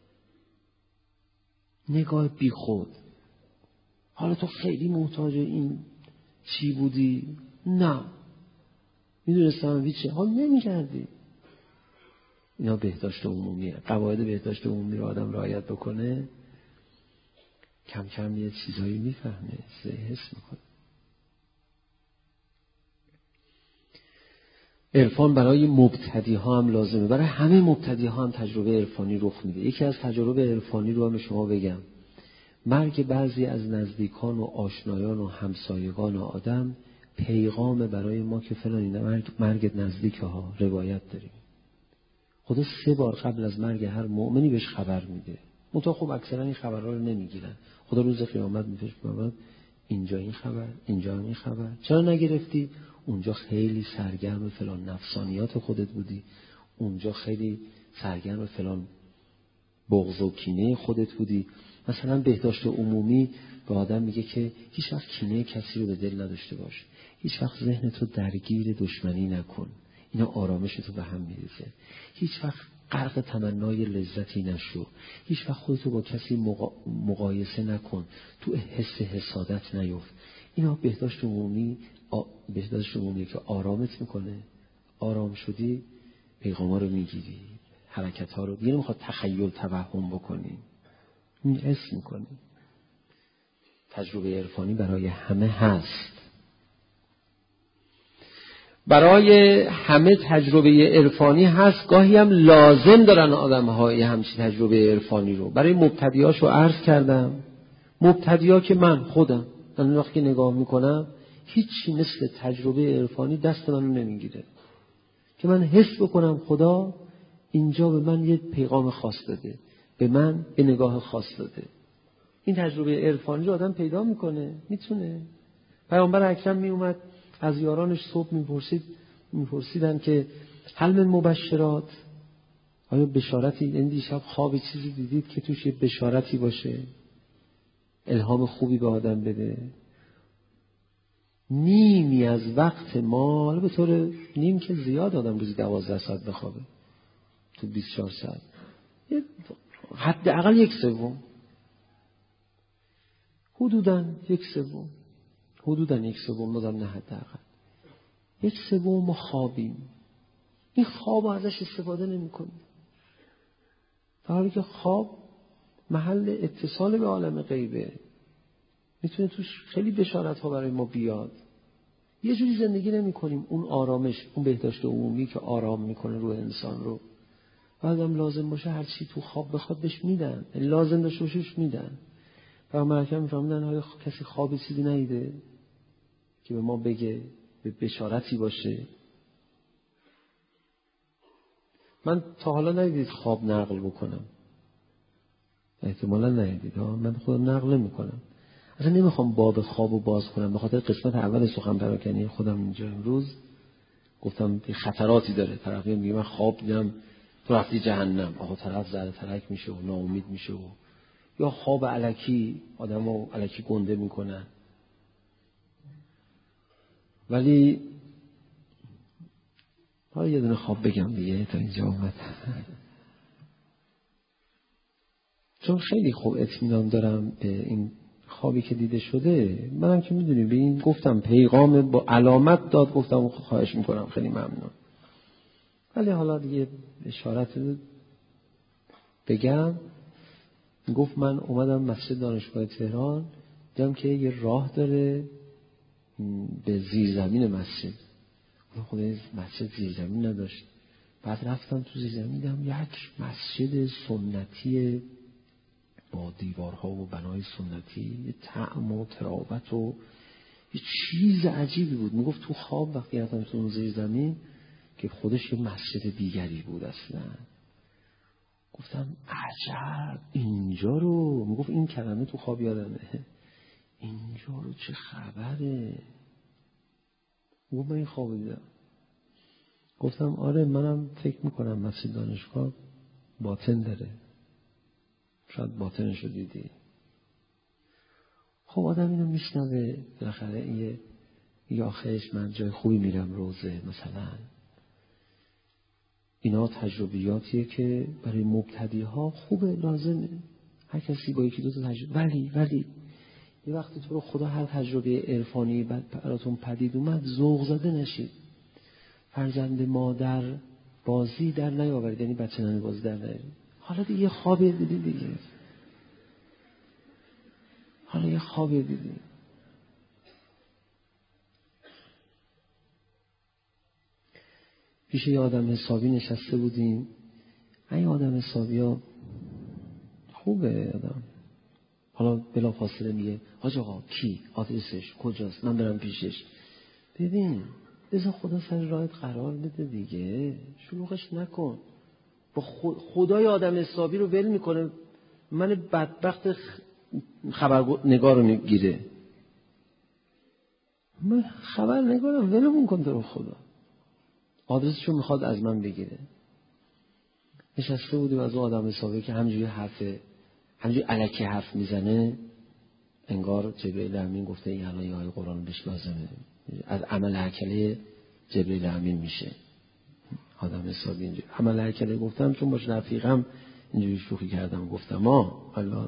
نگاه بی خود. حالا تو خیلی محتاج این چی بودی؟ نه میدونستم هیچی حال نمیکردی. اینا بهداشت عمومیه. قواعد بهداشت عمومی رو آدم رعایت بکنه کم کم یه چیزایی میفهمه، چیزایی حس میکنه. عرفان برای مبتدی ها هم لازمه. برای همه مبتدی ها هم تجربه عرفانی رخ میده. یکی از تجربه عرفانی رو هم شما بگم، مرگ بعضی از نزدیکان و آشنایان و همسایگان و آدم پیغام برای ما که فلانی مرگ مرگت نزدیکه ها. روایت داریم خدا سه بار قبل از مرگ هر مؤمنی بهش خبر میده. منتها خب اکثرا این خبرها رو نمیگیرن. خدا روز قیامت میفرسته اینجا این خبر، اینجا این خبر. چرا نگرفتی؟ اونجا خیلی سرگرم فلان نفسانیات خودت بودی، اونجا خیلی سرگرم فلان بغض و کینه خودت بودی. مثلا بهداشت عمومی به آدم میگه که هیچ وقت کینه کسی رو به دل نداشته باش، هیچ وقت ذهن تو درگیر دشمنی نکن، اینا آرامش تو به هم میریزه. هیچ وقت غرق تمنای لذتی نشو، هیچ وقت خودتو با کسی مقا... مقایسه نکن، تو حس حسادت نیفت. اینا بهداشت عمومی آ... بهداشت عمومی که آرامت میکنه. آرام شدی پیغاما رو میگیری، حرکت ها رو دیگه نمیخواد تخیل توهم بکنی، این حس میکنی. تجربه عرفانی برای همه هست، برای همه تجربه عرفانی هست. گاهی هم لازم دارن آدم‌های همچین تجربه عرفانی رو. برای مبتدیاشو عرض کردم، مبتدیا که من خودم من وقتی نگاه میکنم هیچی مثل تجربه عرفانی دست منو نمیگیره که من حس بکنم خدا اینجا به من یه پیغام خاص داده، به من یه نگاه خاص داده. این تجربه عرفانی رو آدم پیدا میکنه، میتونه. پیامبر اکرم میومد از یارانش صبح میپرسید میپرسیدن که هل من مبشرات، آیا بشارتی، این دیشب خواب چیزی دیدید که توش یه بشارتی باشه، الهام خوبی به آدم بده؟ نیمی از وقت ما، حالا به طور نیم که زیاد آدم روزی دوازده ساعت بخوابه، تو بیست و چهار ساعت حداقل یک سوم، حدوداً یک سوم حدوداً یک سوم بازم نه حداقل یک سوم ما خوابیم. این خواب ازش استفاده نمی کنیم، در حالی که خواب محل اتصال به عالم غیبه، میتونه توش خیلی بشارت ها برای ما بیاد. یه جوری زندگی نمی کنیم اون آرامش، اون بهداشت عمومی که آرام میکنه روح انسان رو. بعدم لازم باشه هر چی تو خواب بخواد بهش میدن، لازم داشته باشهش میدن. و مرکم میفهمیدن های کسی خوابی چیزی ندیده که به ما بگه، به بشارتی باشه. من تا حالا ندیدید خواب نقل بکنم، احتمالا ندیدید ها. من خودم نقل نمی کنم، اصلا نمیخوام باب خوابو باز کنم، به خاطر قسمت اول سخن پراکنی خودم اینجا امروز گفتم خطراتی داره. طرف میگه من خواب دیدم تو رفتی جهنم، آخه طرف ذره ترک میشه و ناامید میشه، و یا خواب الکی آدمو الکی گنده میکنن. ولی حالا یه دونه خواب بگم دیگه تا اینجا اومد، چون خیلی خوب اطمینان دارم به این خوابی که دیده شده. منم که میدونی به این گفتم پیغام با علامت داد، گفتم خواهش میکنم خیلی ممنون. ولی حالا دیگه اشارت بگم. گفت من اومدم مسجد دانشگاه تهران، دیدم که یه راه داره به زیرزمین مسجد. خودش مسجد زیرزمین نداشت. بعد رفتم تو زیرزمین، دیدم یک مسجد سنتی با دیوارها و بنای سنتی، یه طعم و تراوت و یه چیز عجیبی بود. میگفت تو خواب وقتی رفتم تو اون زیرزمین که خودش یه مسجد دیگری بود اصلا. گفتم عجب اینجا رو، میگفت این کلمه تو خواب یادمه، اینجا رو چه خبره. گفت من این خواب دیدم. گفتم آره منم فکر میکنم مسجد دانشگاه باطن داره، شاید باطنشو دیدی. خب آدم اینو میشنوه بالاخره، این یه آخرش من جای خوبی میرم روزه مثلا. اینا تجربیاتیه که برای مبتدی ها خوبه، لازمه. هر کسی با یکی دو تا تجربه. ولی ولی یه وقتی تو رو خدا هر تجربه عرفانی براتون پدید اومد ذوق زده نشید. فرزند مادر بازی در نیاورید، یعنی بچه نمی بازی در نیاورید. حالا دیگه خوابی دیدی دیگه، حالا یه خوابی دیدی. پیش یه آدم حسابی نشسته بودیم. این آدم حسابی ها خوبه آدم، حالا بلا فاصله میگه حاج آقا کی، آدرسش کجاست، من برم پیشش. ببین بذار خدا سر راهت قرار بده دیگه، شلوغش نکن. با خدای آدم حسابی رو ول میکنه، من بدبخت خبرنگار رو میگیره. من خبرنگارم، ولمون کن تو رو خدا. آدرسشو میخواد از من بگیره. نشسته بودیم از اون آدم حسابی که همینجوری حرف همینجوری الکی حرف میزنه، انگار جبرئیل امین گفته این الان یه آیه قرآن بهش لازمه، از عمل هکله جبرئیل امین میشه آدم حسابی. اینجوری عمل هکله گفتم چون باش رفیقم اینجوری شوخی کردم، گفتم ما حالا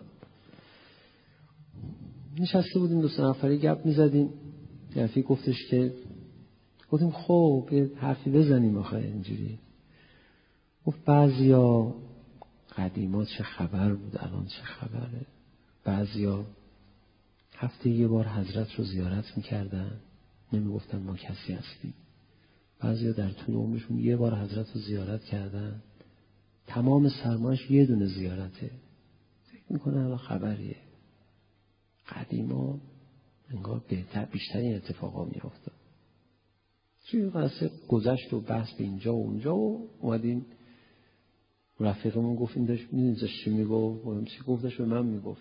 نشسته بودیم دو سه نفری گپ میزدیم. رفیق گفتش که گفتیم خب یه حرفی بزنیم آخه اینجوری. گفت بعضیا قدیما چه خبر بود الان چه خبره، بعضیا هفته یه بار حضرت رو زیارت میکردن نمیگفتن ما کسی هستیم، بعضیا در طول عمرشون یه بار حضرت رو زیارت کردن تمام سرمایش یه دونه زیارته، فکر میکنه الان خبریه. قدیما انگار بهتر بیشتر این اتفاقا میافتاد. چون قصه گذشت و بحث به اینجا و اونجا و اومدیم رفیقمون گفت این داشت میدونی چی میگفت، چی گفتش به من میگفت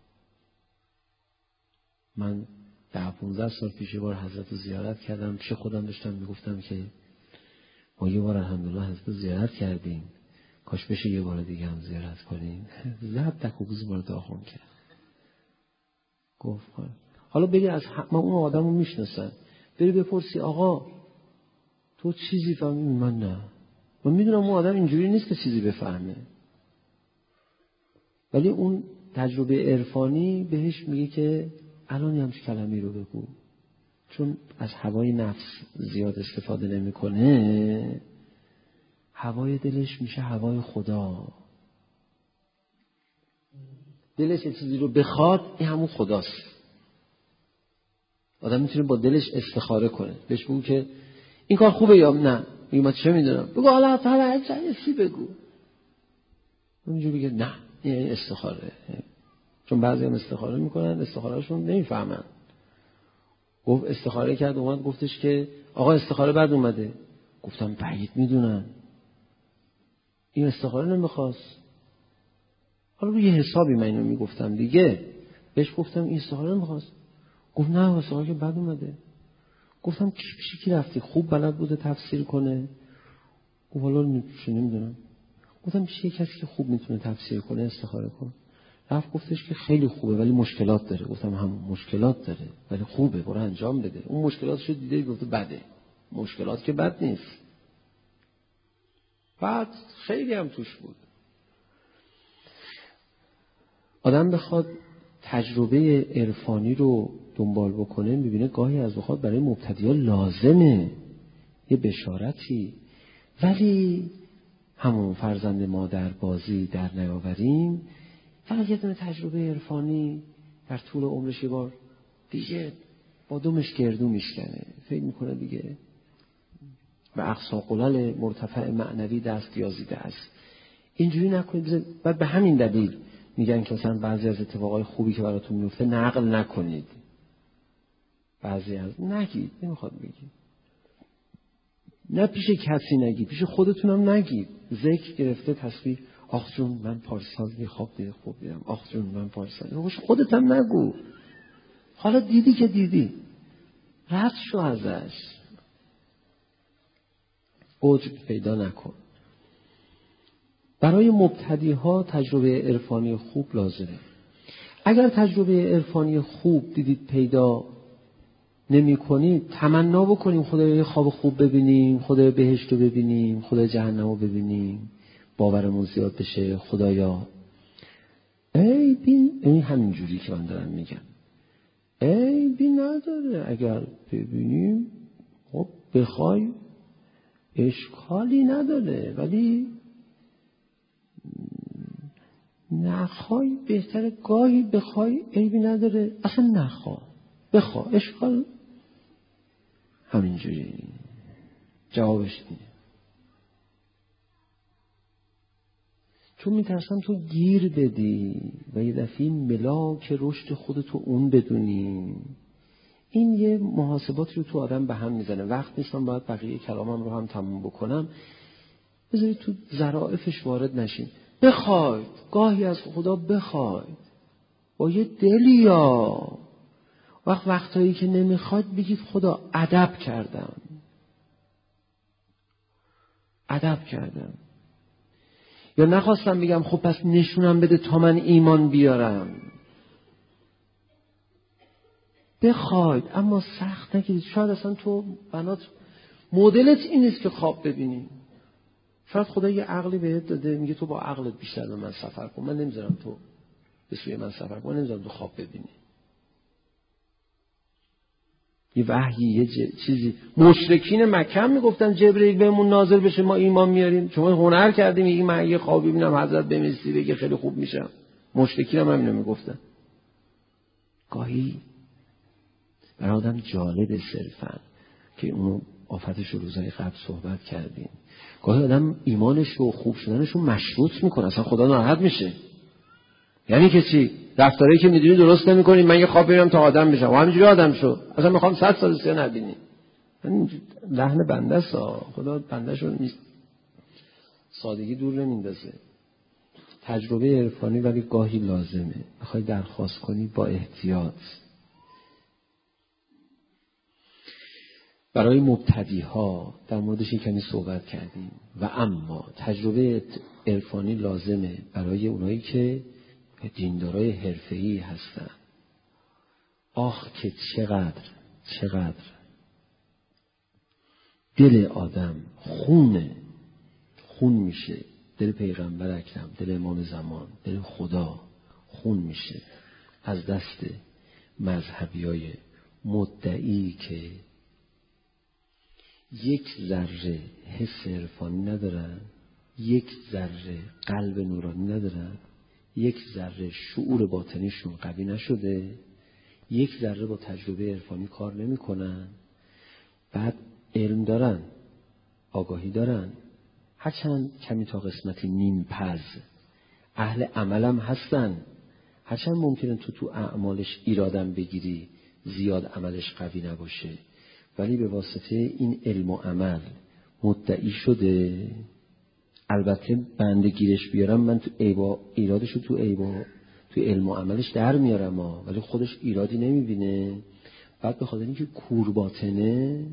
من ده پونزده سال پیش یه بار حضرت رو زیارت کردم، پیش خودم داشتم میگفتم که ما یه بار الحمدلله حضرت رو زیارت کردیم، کاش بشه یه بار دیگه هم زیارت کنیم. زب تک و گوز بار داخل کرد. گفت حالا بری از من اون آدم رو میشناسن بری بپرسی آقا تو چیزی فهمی؟ من نه، من میدونم اون آدم اینجوری نیست که چیزی بفهمه، ولی اون تجربه عرفانی بهش میگه که الان همچه کلمی رو بگو، چون از هوای نفس زیاد استفاده نمیکنه، هوای دلش میشه هوای خدا. دلش یه چیزی رو بخواد این همون خداست. آدم میتونه با دلش استخاره کنه، بهش بگو که این کار خوبه یا نه، میگه من چه میدونم، بگو الله تعالی چی بگو، اونجوری بگه نه این استخاره. چون بعضی هم استخاره میکنن استخارهشون نمیفهمن. گفت استخاره کرد اومد گفتش که آقا استخاره بد اومده. گفتم بعید میدونن این استخاره نمیخواست، حالا رو یه حسابی من اینو میگفتم دیگه. بهش گفتم این استخاره نمیخواست. گفت نه استخاره که بد اومده. گفتم کی پیش کی رفتی؟ خوب بلد بوده تفسیر کنه؟ گفت حالا نمیدونم. گفتم پیش کسی که خوب میتونه تفسیر کنه استخاره کن. رفت گفتش که خیلی خوبه ولی مشکلات داره. گفتم هم مشکلات داره ولی خوبه، برو انجام بده. اون مشکلاتشو دیده گفته بده. مشکلات که بد نیست. بعد خیلی هم توش بود. آدم بخواد تجربه عرفانی رو دنبال بکنه میبینه گاهی از وقت برای مبتدیان لازمه یه بشارتی، ولی همون فرزند مادر بازی در نیاوریم. فقط یه دونه تجربه عرفانی در طول عمرش یه بار دیگه با دومش گردو میشکنه، فکر میکنه دیگه به اقصا قلل مرتفع معنوی دست یازیده است. اینجوری نکنید. بعد به همین دلیل میگن که مثلا بعضی از اتفاقای خوبی که براتون میفته نقل نکنید، بعضی از نگید، نمیخواد بگید، نه پیش کسی نگید، پیش خودتونم نگید. ذکر گرفته تسبیح، آخ جون من پارسال یه خواب دیده خوب دیدم، آخ جون من پارسال، خودت هم نگو. حالا دیدی که دیدی، رد شو ازش، عجب پیدا نکن. برای مبتدی ها تجربه عرفانی خوب لازمه. اگر تجربه عرفانی خوب دیدید پیدا نمی کنید، تمنا بکنیم خدای خواب خوب ببینیم، خدای بهشت رو ببینیم، خدای جهنم رو ببینیم، باورمون زیاد بشه. خدایا ای بین، این همین جوری که من دارم میگم، ای بین نداره اگر ببینیم، خب بخوای اشکالی نداره، ولی نخوای بهتره. گاهی بخوای عیبی نداره، اصلا نخوا، بخوا اشکال. همینجوری جوابش اینه. چون میترسم تو گیر بدی و یه دفعه ملاک رشد خودتو اون بدونی. این یه محاسباتی رو تو آدم به هم میزنه. وقت نیستم باید بقیه کلامم رو هم تموم بکنم. بذارید تو ظرافش وارد نشین. بخواید، گاهی از خدا بخواید با یه دلیا. وقت وقتایی که نمیخواید بگید خدا ادب کردم، ادب کردم. یا نخواستم بگم خب پس نشونم بده تا من ایمان بیارم. بخواید اما سخت نگیرید. شاید اصلا تو بنات مدلت این نیست که خواب ببینی. شاید خدا یه عقلی بهت داده میگه تو با عقلت بیشتر به من سفر کن، من نمیذارم تو به سوی من سفر کن، من نمیذارم تو خواب ببینی. یه وحی یه ج... چیزی مشرکین مکه میگفتن جبرئیل بهمون نازل بشه ما ایمان میاریم. شما هنر کردیم میگی من یه خواب ببینم حضرت بمیستی بگه خیلی خوب میشم. مشرکین هم همینو میگفتن. گاهی برای آدم جالب صرفا که اونو آفتش رو روزهای قبل صحبت کردیم. گاهی آدم ایمانش رو خوب شدنش رو مشروط میکنه، اصلا خدا ناراحت میشه. یعنی که چی؟ رفتاری که میدونی درست نمیکنی، من یه خواب ببینم تا آدم بشم و همینجوری آدم شو، اصلا میخوام صد سال سیاه نبینی. لحن بنده است، خدا بندهش رو نیست سادگی دور نمیندازه. تجربه عرفانی ولی گاهی لازمه. بخوای درخواست کنی با احتیاط. برای مبتدی ها در موردش کمی صحبت کردیم و اما تجربه عرفانی لازمه برای اونایی که دیندارای حرفه‌ای هستن. آخ که چقدر چقدر دل آدم خونه خون میشه. دل پیغمبر اکرم، دل امام زمان، دل خدا خون میشه از دست مذهبیای مدعی که یک ذره حس عرفانی ندارن، یک ذره قلب نورانی ندارن، یک ذره شعور باطنیشون قوی نشده، یک ذره با تجربه عرفانی کار نمی کنن. بعد علم دارن، آگاهی دارن، هرچند کمی تا قسمتی نیم پز، اهل عملم هستن، هرچند ممکنه تو تو اعمالش ایرادم بگیری زیاد عملش قوی نباشه، ولی به واسطه این علم و عمل مدعی شده. البته بنده گیرش بیارم من تو ایبا ایرادشو تو ایبا تو علم و عملش در میارم ها، ولی خودش ایرادی نمیبینه. بعد به خاطر اینکه کور باطنه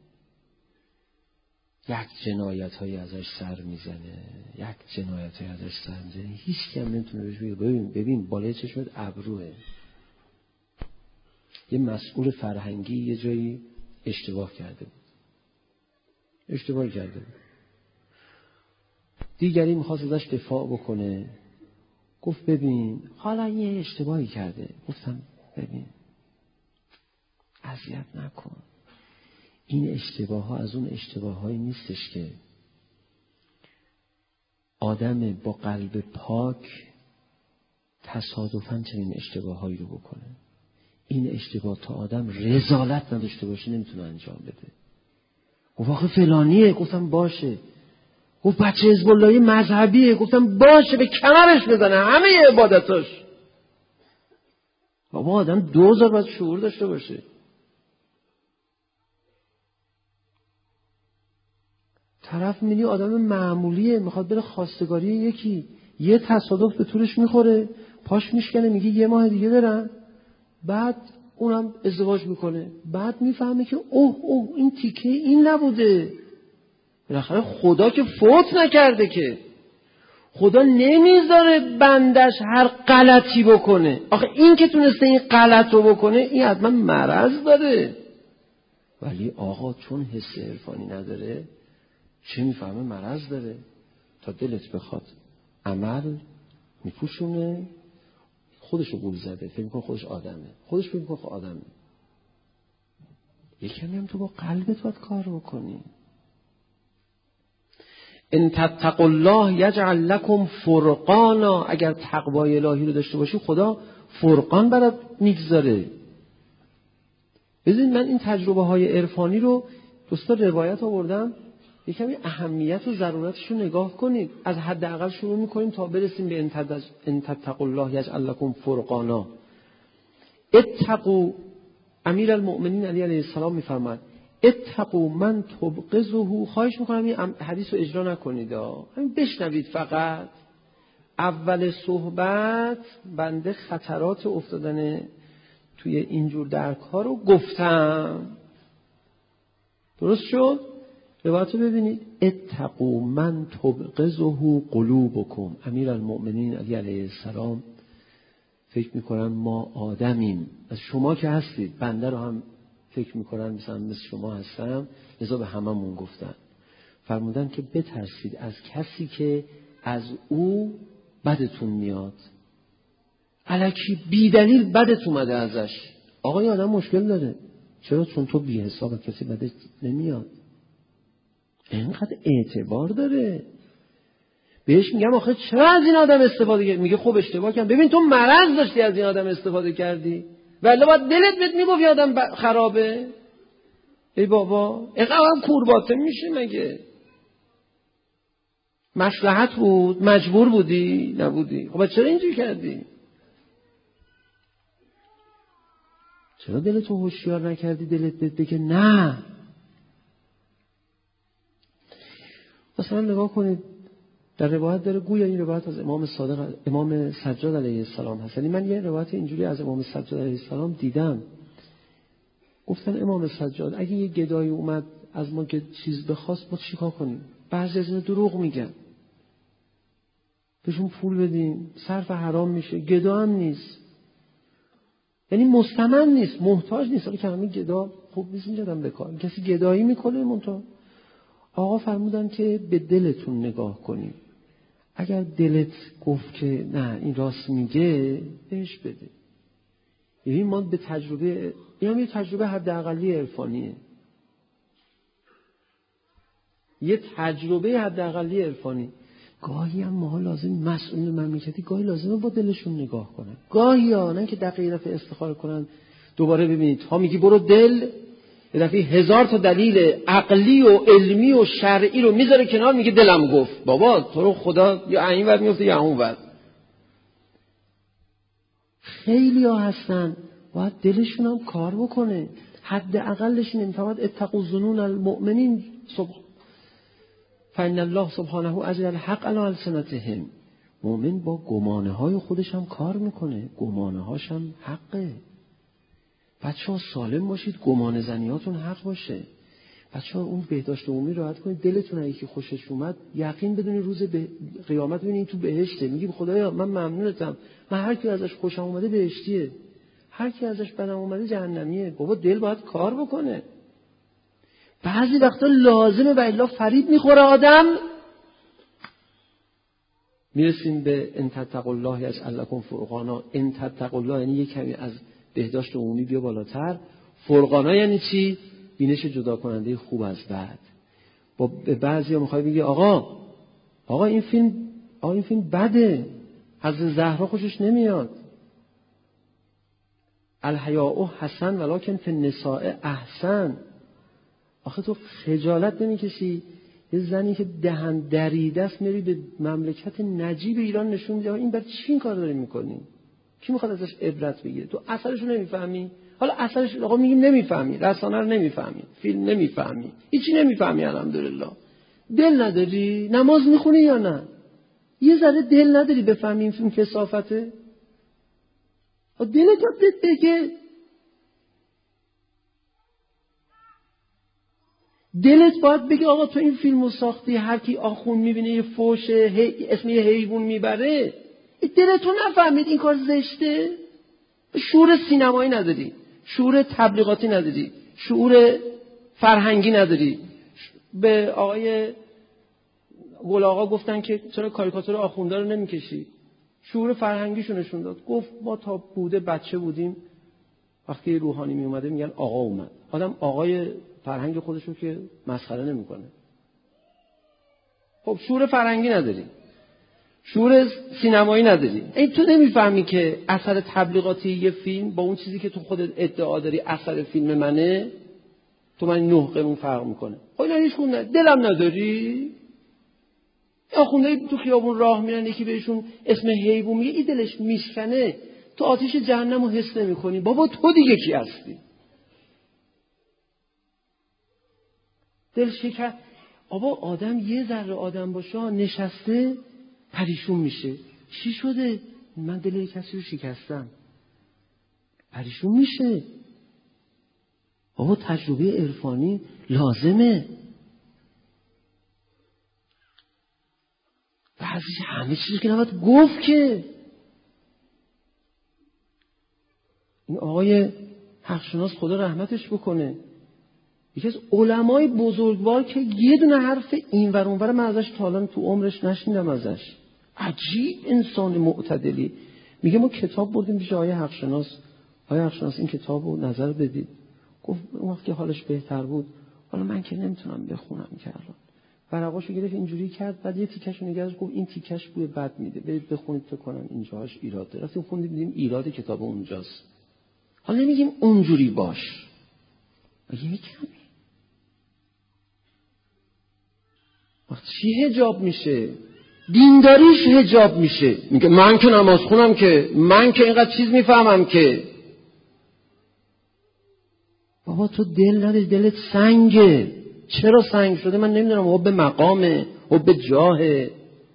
یک جنایت هایی ازش سر میزنه، یک جنایت هایی ازش سر میزنه، هیچ کم نمیتونه بهش بگه ببین ببین بالای چشمت ابروه. یه مسئول فرهنگی یه جایی اشتباه کرده بود اشتباه کرده بود دیگری میخواست ازش دفاع بکنه، گفت ببین حالا یه اشتباهی کرده. گفتم ببین اذیت نکن، این اشتباه ها از اون اشتباه هایی نیستش که آدم با قلب پاک تصادفاً چنین اشتباه هایی رو بکنه. این اشتباه تا آدم رذالت نداشته باشه نمیتونه انجام بده. گفت آخه فلانیه. گفتم باشه. گفت بچه حزب اللهی مذهبیه. گفتم باشه، به کمرش بزنه همه عبادتاش. بابا آدم دوزار باید شعور داشته باشه. طرف میبینی آدم معمولیه میخواد بره خواستگاری یکی، یه تصادف به طورش میخوره، پاش میشکنه، میگه یه ماه دیگه برم. بعد اونم ازدواج میکنه، بعد میفهمه که اوه اوه این تیکه این نبوده. بالاخره خدا که فوت نکرده، که خدا نمیذاره بندش هر غلطی بکنه. آخه این که تونسته این غلط رو بکنه این حتما مرض داره. ولی آقا چون حس عرفانی نداره چه میفهمه مرض داره. تا دلت بخواد عمل میپوشونه، خودشو گول زده، فکر میکنه خودش آدمه، خودش فکر میکنه خودش آدمه. یکمی هم تو با قلبت باید کار بکنی. ان تتقوا الله یجعل لکم فرقانا، اگر تقوای الهی رو داشته باشی خدا فرقان برات میگذاره. ببین من این تجربه های عرفانی رو دوستا روایت آوردم، یکمی اهمیت و ضرورتش رو نگاه کنید. از حداقل شروع میکنیم تا برسیم به ان تتقوا الله یجعل لکم فرقانا. اتقوا، امیر المؤمنین علی علیه السلام میفرماد اتقوا من تبغضه. خواهش میکنم این حدیث رو اجرا نکنید، همین بشنوید فقط. اول صحبت بنده خطرات افتادن توی اینجور درک ها رو گفتم، درست شد؟ روایت رو ببینید. اتقوا من تبغضه قلوبکم. امیرالمؤمنین علی علیه السلام فکر میکنن ما آدمیم، از شما که هستید، بنده رو هم فکر میکنن مثلا مثل شما هستم، لذا به هممون گفتن، فرمودن که بترسید از کسی که از او بدتون میاد، الکی بی دلیل بدت اومده ازش. آقای آدم مشکل داره، چرا؟ چون تو بی حساب کسی بدت نمیاد. اینقدر اعتبار داره. بهش میگم آخه چرا از این آدم استفاده کردی؟ میگه خب اشتباه کردم. ببین تو مرض داشتی از این آدم استفاده کردی، ولی باید دلت بهت میگفت آدم خرابه. ای بابا اینقدر هم کورباطه میشه مگه؟ مصلحت بود، مجبور بودی؟ نبودی. خب چرا اینجوری کردی؟ چرا دلتو هوشیار نکردی؟ دلت بهت بگه نه. مثلا نگاه کنید در روایت داره، گویا این روایت از امام صادق امام سجاد علیه السلام هست. یعنی من یه روایت اینجوری از امام سجاد علیه السلام دیدم، گفتن امام سجاد اگه یه گدایی اومد از ما که چیز بخواست ما چیکار کنیم؟ بعضی از اینا دروغ میگن، بهشون پول بدیم، صرف حرام میشه، گدا هم نیست، یعنی مستمن نیست، محتاج نیست. آقا که همین گدا خوب نیست اینجا بکار، کسی گدایی میکنه منتها. آقا فرمودن که به دلتون نگاه کنیم، اگر دلت گفت که نه این راست میگه بهش بده. یعنی ما به تجربه، این هم یه تجربه حداقلی عرفانیه، یه تجربه حداقلی عرفانی. گاهی هم ما لازم مسئول مملکتی گاهی لازمه با دلشون نگاه کنن، گاهی ها نه که دقیقه استخاره کنن. دوباره ببینید ها میگی برو دل، یه دفعه هزار تا دلیل عقلی و علمی و شرعی رو میذاره کنار، میگه دلم گفت. بابا تو رو خدا یا این ور میفته یا اون ور. خیلی ها هستن باید دلشون هم کار بکنه، حد اقلش نمیفهمد. اتقوا ظنون المؤمنین فإن الله سبحانه اجر الحق علی السنتهم. مؤمن با گمانه های خودش هم کار میکنه، گمانه هاش هم حقه. بچه ها سالم باشید، گمان زنیاتون حق باشه. بچه ها اون بهداشت عمومی راحت کنید، دلتون اگه که خوشش اومد یقین بدونید روز به قیامت ببینید تو بهشته، میگی خدایا من ممنونتم، من هر کی ازش خوشم اومده بهشتیه، هر کی ازش بدم اومده جهنمیه. بابا دل باید کار بکنه. بعضی وقتا لازمه و الا فریب میخوره آدم. میرسیم به ان تتقوا الله یجعل لکم فرقانا. ان تتقوا الله یعنی یک کمی از بهداشت عمومی بیا بالاتر. فرقانا یعنی چی؟ بینش جدا کننده خوب از بد. با بعضیا میخوای بگی آقا آقا این فیلم آقا این فیلم بده، از زهرا خوشش نمیاد. الحیاء حسن ولکن فی النساء احسن. آخه تو خجالت نمیکشی یه زنی که دهن دریده است میری به مملکت نجیب ایران نشون میدی این برای چی این کار داری میکنی؟ کی میخواد ازش عبرت بگیره؟ تو اثرش رو نمیفهمی. حالا اثرش آقا میگیم نمیفهمی، رسانه رو نمیفهمی، فیلم نمیفهمی، هیچی نمیفهمی. الحمدلله دل نداری؟ نماز میخونی یا نه؟ یه ذره دل نداری بفهمی این فیلم کثافته؟ دلت بهت بگه، دلت باید بگه آقا تو این فیلمو ساختی، هر کی آخون میبینه یه فوشه هی... اسم یه حیوان میبره، دلتو نفهمید این کار زشته؟ شعور سینمایی نداری، شعور تبلیغاتی نداری، شعور فرهنگی نداری. به آقای گل آقا گفتن که چرا کاریکاتور آخونده رو نمیکشی؟ شعور فرهنگیشو نشون داد. گفت ما تا بوده بچه بودیم وقتی روحانی می اومده میگن آقا اومد. آدم آقای فرهنگ خودشو که مسخره نمیکنه. خب شعور فرهنگی نداری، شعور سینمایی نداری. این تو نمیفهمی که اثر تبلیغاتی یه فیلم با اون چیزی که تو خودت ادعا داری اثر فیلم منه، تو من نه قرون فرق میکنه. خب اینا هیچ کدوم نداری. دلم نداری؟ آخونده تو خیابون راه میرن یکی بهشون اسم حیوان میگه این دلش میشکنه، تو آتیش جهنم رو حس نمی کنی. بابا تو دیگه کی هستی؟ دل شکر. بابا آدم یه ذره آدم باشه نشسته پریشون میشه. چی شده؟ من دل کسی رو شکستم. پریشون میشه. بابا تجربه عرفانی لازمه. بعضی همه چیزی که نباید گفت که. این آقای حقشناس خدا رحمتش بکنه، یکی از علمای بزرگوار که یه دونه حرف این ور اون ور من ازش تا الان تو عمرش نشنیدم ازش. عجیب انسان معتدلی. میگه ما کتاب بردیم پیش آقای حقشناس، آقای حقشناس این کتابو نظر بدید. گفت اون وقت که حالش بهتر بود، حالا من که نمیتونم بخونم که الان. ورقاشو گرفت اینجوری کرد، بعد یه تیکشو نگاش گفت این تیکش بوی بد میده، برید بخونید تا کنن اینجاش ایراد داره. رفتیم خوندیم دیدیم ایراد کتاب اونجاست. حالا نمیگیم اونجوری باش، میگیم کمی وقت چی حجاب میشه؟ دینداریش حجاب میشه. میگه من که نماز خونم که، من که اینقدر چیز میفهمم که. بابا تو دل نداری، دلت سنگه. چرا سنگ شده من نمیدونم. حب مقامه، حب جاهه.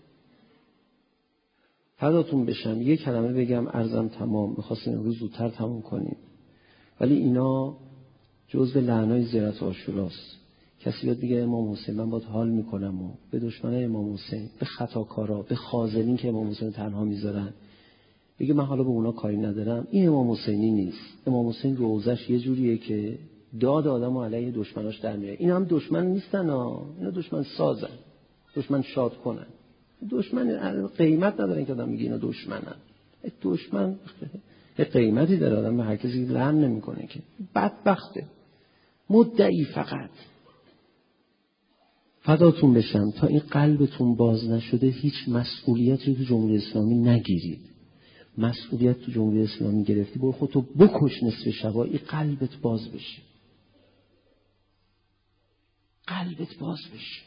فداتون بشم یه کلمه بگم عرضم تمام. میخواستیم امروز زودتر تمام کنیم ولی اینا جزء لعنای زیارت عاشوراست. کسی بیاد بگه امام حسین من باید حال میکنم و به دشمنای امام حسین، به خطاکارا، به خاذلین که امام حسین تنها میذارن بگه من حالا به اونا کاری ندارم، این امام حسینی نیست. امام حسین روزش یه جوریه که داد آدمو علیه دشمناش در میاره. اینا هم دشمن نیستن ها، اینا دشمن سازن، دشمن شاد کنن. دشمن قیمت ندارن که آدم میگه اینا دشمنن. دشمن یه قیمتی داره، آدم به هر کسی لعن نمیکنه که. بدبخته، مدعی فقط. فداتون بشم تا این قلبتون باز نشده هیچ مسئولیتی تو جمهوری اسلامی نگیرید. مسئولیت تو جمهوری اسلامی گرفتی برو خودتو بکش نصف شبا، این قلبت باز بشه، قلبت باز بشه.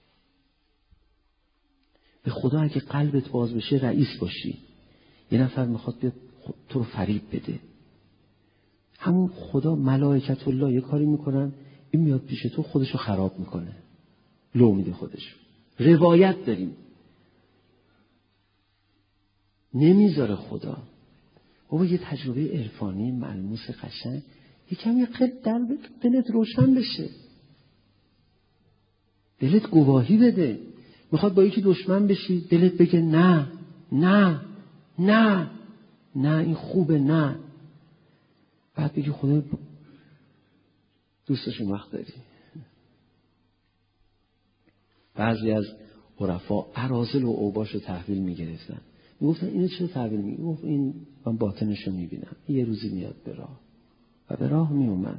به خدا اگه قلبت باز بشه رئیس باشی، یه نفر میخواد بیاد تو رو فریب بده، همون خدا ملائکت الله یه کاری میکنن این میاد پیش تو خودشو خراب میکنه، لو میده خودشو. روایت داریم نمیذاره خدا. بابا یه تجربه عرفانی ملموس قشنگ یه کمی قلب دلت روشن بشه، دلت گواهی بده. میخواد با یکی دشمن بشی دلت بگه نه نه نه نه این خوبه نه، بعد بگی خدا دوستشون وقت داری. بعضی از عرفا اراذل و اوباش رو تحویل میگرفتن، میگفتن اینو چرا تحویل میگی؟ میگفت این من باطنش رو میبینم، یه روزی میاد به راه و به راه میومد.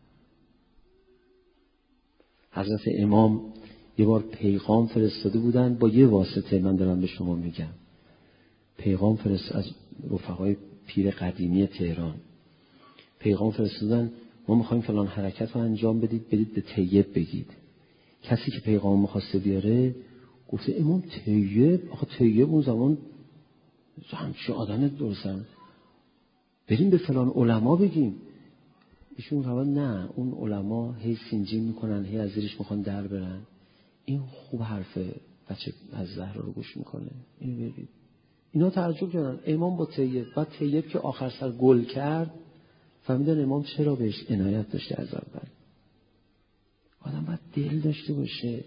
حضرت امام یه بار پیغام فرستاده بودن با یه واسطه، من دارم به شما میگم، پیغام فرست از رفقای پیر قدیمی تهران پیغام فرستادن ما میخوایم فلان حرکت رو انجام بدید، برید به طیب بگید. کسی که پیغام میخواسته بیاره گفته امام طیب؟ آخه طیب اون زمان همچه آدم درستن، بریم به فلان علما بگیم. ایشون فرمود نه اون علما هی سینجین میکنن، هی از زیرش میخوان در برن، این خوب حرفه بچه از زهرا رو گوش میکنه، اینو بگید. اینا تعجب کردن امام با طیب. بعد طیب که آخر سر گل کرد فهمیدن امام چرا بهش عنایت داشته از اول. آدم باید دل داشته باشه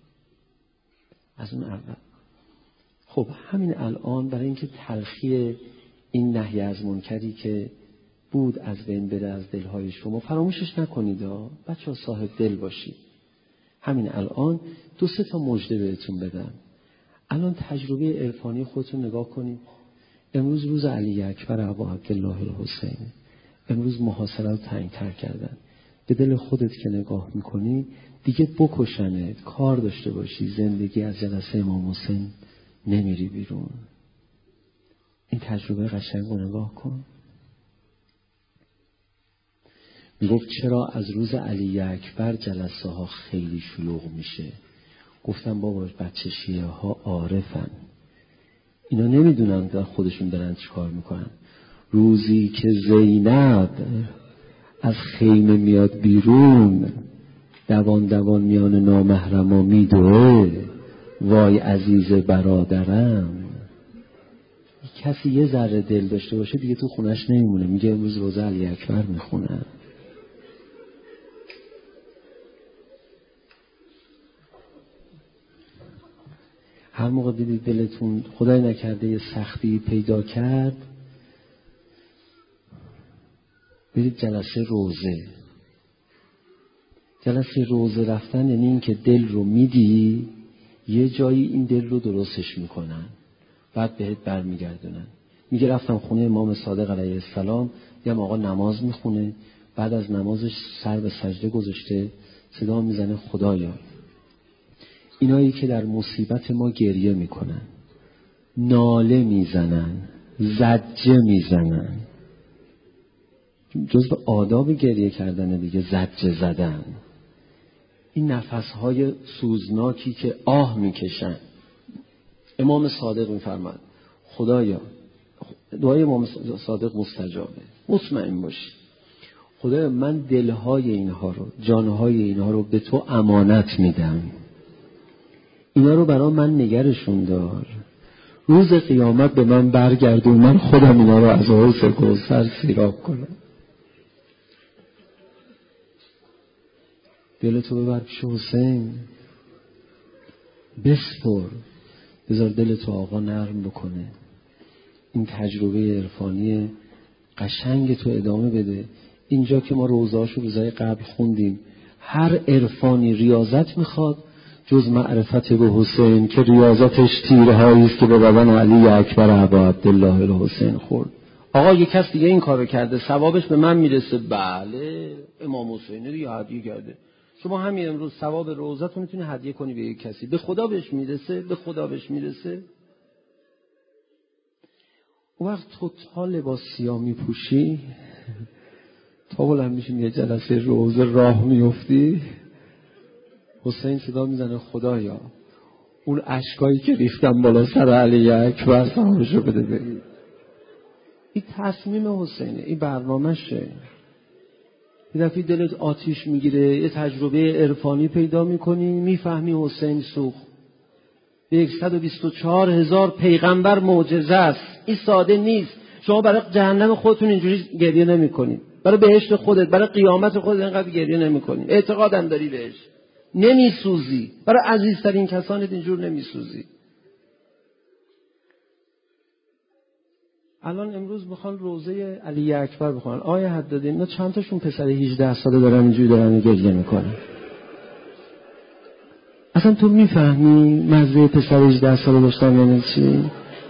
از اون اول. خب همین الان برای اینکه تلخی این نهی از منکری که بود از بین بره از دلهای شما، فراموشش نکنید ها بچه ها، صاحب دل باشید. همین الان دو سه تا مژده بهتون بدم. الان تجربه عرفانی خودتون نگاه کنید. امروز روز علی اکبر ابا عبدالله الحسین، امروز محاصره رو تنگ‌تر کردن. به دل خودت که نگاه میکنی دیگه بکشنت، کار داشته باشی، زندگی از جلسه امام حسین نمیری بیرون. این تجربه قشنگ رو نگاه کن. میگفت چرا از روز علی اکبر جلسه ها خیلی شلوغ میشه؟ گفتم بابا بچه شیعه ها عارفن، اینا نمیدونن در خودشون دارن چی کار میکنن. روزی که زینب از خیمه میاد بیرون دوان دوان میان نامحرما میدوه، وای عزیز برادرم. کسی یه ذره دل داشته باشه دیگه تو خونش نمیمونه، میگه امروز روزه علی اکبر میخونن. هر موقع دیدید دلتون خدای نکرده یه سختی پیدا کرد، برید جلسه روزه. جلسه روزه رفتن یعنی این که دل رو میدی، یه جایی این دل رو درستش میکنن، بعد بهت برمیگردونن. میگه رفتم خونه امام صادق علیه السلام، یه آقا نماز میخونه، بعد از نمازش سر به سجده گذاشته، صدا میزنه خدایا. اینایی که در مصیبت ما گریه میکنن، ناله میزنن، زجه میزنن، جزو آداب گریه کردن دیگه زجه زدن. این نفسهای سوزناکی که آه میکشن. امام صادق میفرماد خدایا، دعای امام صادق مستجابه، مطمئن باشی خدایا من دلهای اینها رو، جانهای اینها رو به تو امانت میدم، اینا رو برای من نگرشون دار، روز قیامت به من برگردون، من خودم اینا رو از حوض کوثر سیراب کنم. دلتو ببر پیش حسین، بسپر، بذار دلتو آقا نرم بکنه. این تجربه عرفانی قشنگ تو ادامه بده. اینجا که ما روزهاشو روزای قبل خوندیم، هر عرفانی ریاضت میخواد جز معرفت به حسین که ریاضتش تیرهایی است که به بدن علی اکبر ابا عبدالله الحسین خورد. آقا یک کس دیگه این کارو کرده، ثوابش به من میرسه. بله، امام حسین دیگه هدیه کرده. شما همین امروز ثواب روزتون میتونی هدیه کنی به یک کسی، به خدا بهش میرسه، به خدا بهش میرسه. اون وقت تو تا لباس سیاه میپوشی، تا بلند میشی یه جلسه روزه راه میفتی، حسین صدا میزنه خدایا اون اشکایی که ریختم بالا سر علی اکبر ثوابشو بده بگی. این تصمیم حسینه، این برنامهشه. یه دفعه دلت آتیش میگیره، یه تجربه عرفانی پیدا میکنی، میفهمی حسین سوخت. به صد و بیست و چهار هزار پیغمبر معجزه است. این ساده نیست. شما برای جهنم خودتون اینجوری گریه نمی‌کنید، برای بهشت خودت، برای قیامت خودت اینقدر گریه نمی‌کنید. اعتقادم داری بهش، نمیسوزی. برای عزیزترین کسانت اینجور نمیسوزی. الان امروز بخوان روزه علی اکبر بخوان، آیه حدادی اینا چند تاشون پسر هجده ساله دارن اینجوری دارن گریه میکنن. اصلا تو میفهمی مزه پسر هجده ساله داشتن یعنی چی؟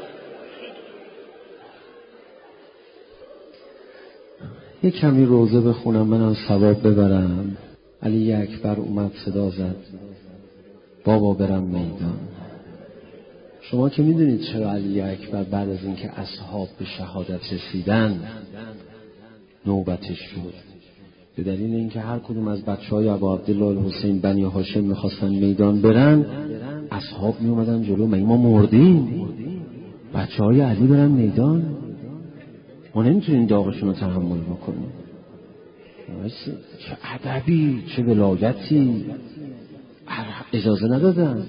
یه کمی روزه بخونم منم ثواب ببرم. علی اکبر اومد صدا زد بابا برم میدان. شما که میدونید چرا علی اکبر بعد از اینکه اصحاب به شهادت رسیدن نوبتش شد؟ به دلیل اینکه هر کدوم از بچهای ابا عبدالله الحسین بنی هاشم میخواستن میدان برن، اصحاب میومدن جلو، مگه ما مردیم؟ بچهای علی برن میدان؟ ما نمیتونیم داغشون رو تحمل بکنیم. چه ادبی، چه ولایتی، اجازه ندادن.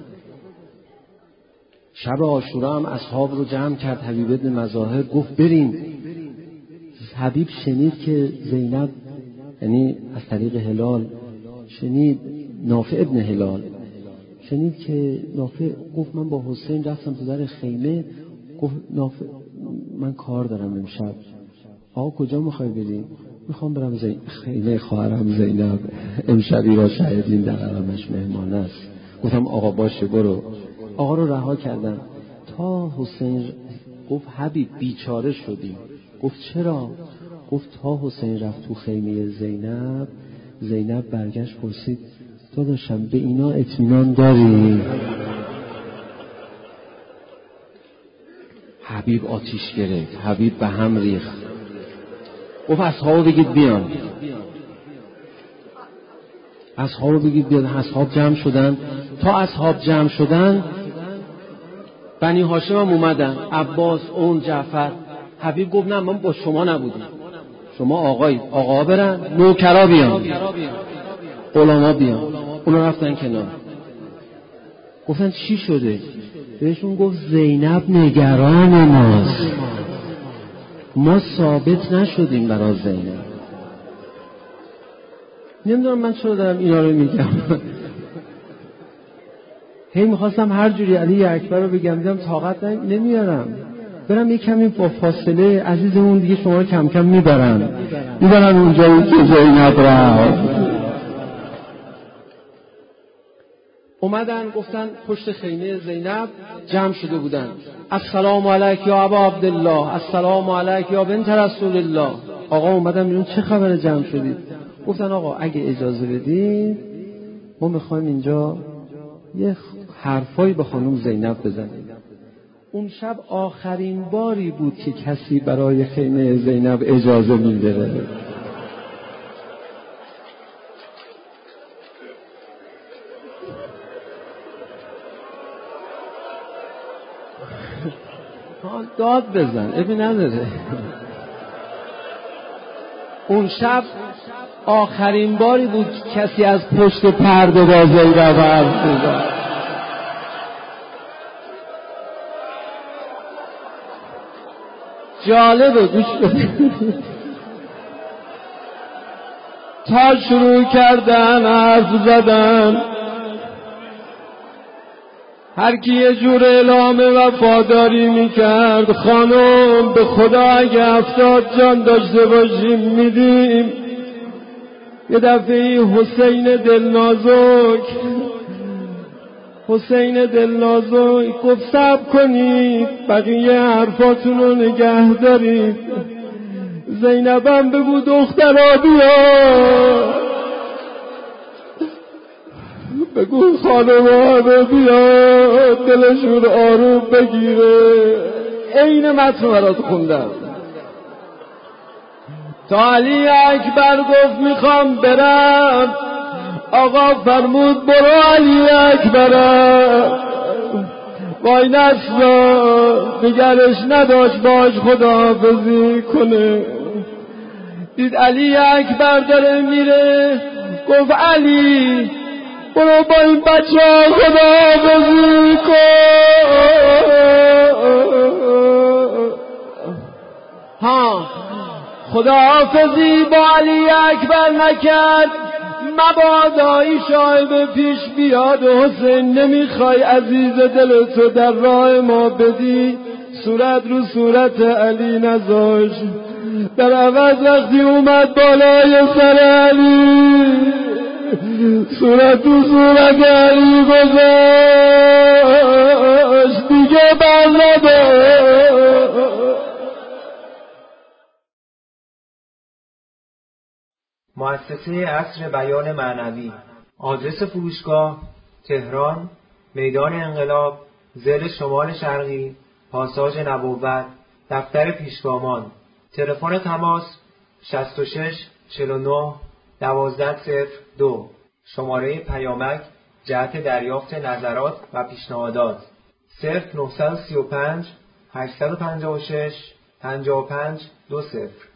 شب عاشورا هم اصحاب رو جمع کرد حبیب ابن مظاهر، گفت بریم. حبیب شنید که زینب، یعنی از طریق هلال شنید، نافع ابن هلال شنید که نافع گفت من با حسین رفتم تو در خیمه، گفت نافع من کار دارم امشب. آقا کجا میخوای بری؟ میخوام برم زین... خیمه خواهرم زینب، امشبی را شاهدین در حرمش مهمان است. گفتم آقا باشه برو. آقا رو رها کردن تا حسین. گفت حبیب بیچاره شدیم. گفت چرا؟ گفت تا حسین رفت تو خیمه زینب، زینب برگشت پرسید داداشم به اینا اطمینان داری؟ حبیب آتیش گرفت، حبیب به هم ریخت. گفت اصحاب بگید بیان، اصحاب بگید بیان. اصحاب جمع شدن. تا اصحاب جمع شدن بنی هاشم هم اومدن، عباس، اون جعفر. حبیب گفت نه من با شما نبودیم، شما آقایی، آقا برن، نوکرا بیان، غلاما بیان. اونا رفتن کنار. گفتن چی شده؟ بهشون گفت زینب نگران ماست، ما ثابت نشدیم برای زینب. نمیدونم من چرا دارم اینا رو میگم. هی میخواستم هر جوری علی اکبر رو بگم، دیدم طاقت نمیارم، برم یه کمی با فاصله عزیزمون دیگه شما رو کم کم میبرن میبرن اونجایی که زینب رفت. اومدن گفتن پشت خیمه زینب جمع شده بودن. السلام علیک یا ابا عبدالله، السلام علیک یا بنت رسول الله. آقا اومدن میگن چه خبر جمع شدید؟ گفتن آقا اگه اجازه بدید ما میخوایم اینجا یه حرفایی به خانم زینب بزنیم. اون شب آخرین باری بود که کسی برای خیمه زینب اجازه میده. داد بزن ابی نداره. اون شب آخرین باری بود کسی از پشت پرده با زینب حرف میزد. جالبه گوش بدید. تا شروع کردن حرف زدن، هر کی یه جور اعلام وفاداری میکرد. خانم به خدا اگه هفتاد جان داشته باشیم میدیم. یه دفعه حسین دلنازک حسین دلنازک گفت صبر کنید، بقیه حرفاتون رو نگه دارید. زینبم بگو دخترا بیا، بگو خانواده بیا دلشون آروم بگیره. عین متن برات خوندم. تا علی اکبر گفت میخوام برم، آقا فرمود برو علی اکبرم. وای نسلا نگرش نداشت باش خداحافظی کنه. دید علی اکبر داره میره، گفت علی برو با این بچه ها خداحافظی کن. ها خداحافظی با علی اکبر نکرد، مبادا این شایبه پیش بیاد. حسین نمیخوای عزیز دلتو در راه ما بدی، صورت رو صورت علی نذاش. در عوض وقتی اومد بالای سر علی، صورت رو صورت علی گذاشت، دیگه بر نداشت. مؤسسه عصر بیان معنوی. آدرس فروشگاه: تهران، میدان انقلاب، ضلع شمال شرقی، پاساژ نبوت، دفتر پیشگامان. تلفن تماس: شصت و شش چهل و نه دوازده صفر دو. شماره پیامک جهت دریافت نظرات و پیشنهادات: صفر نه سه پنج هشت پنج شش پنج پنج دو صفر.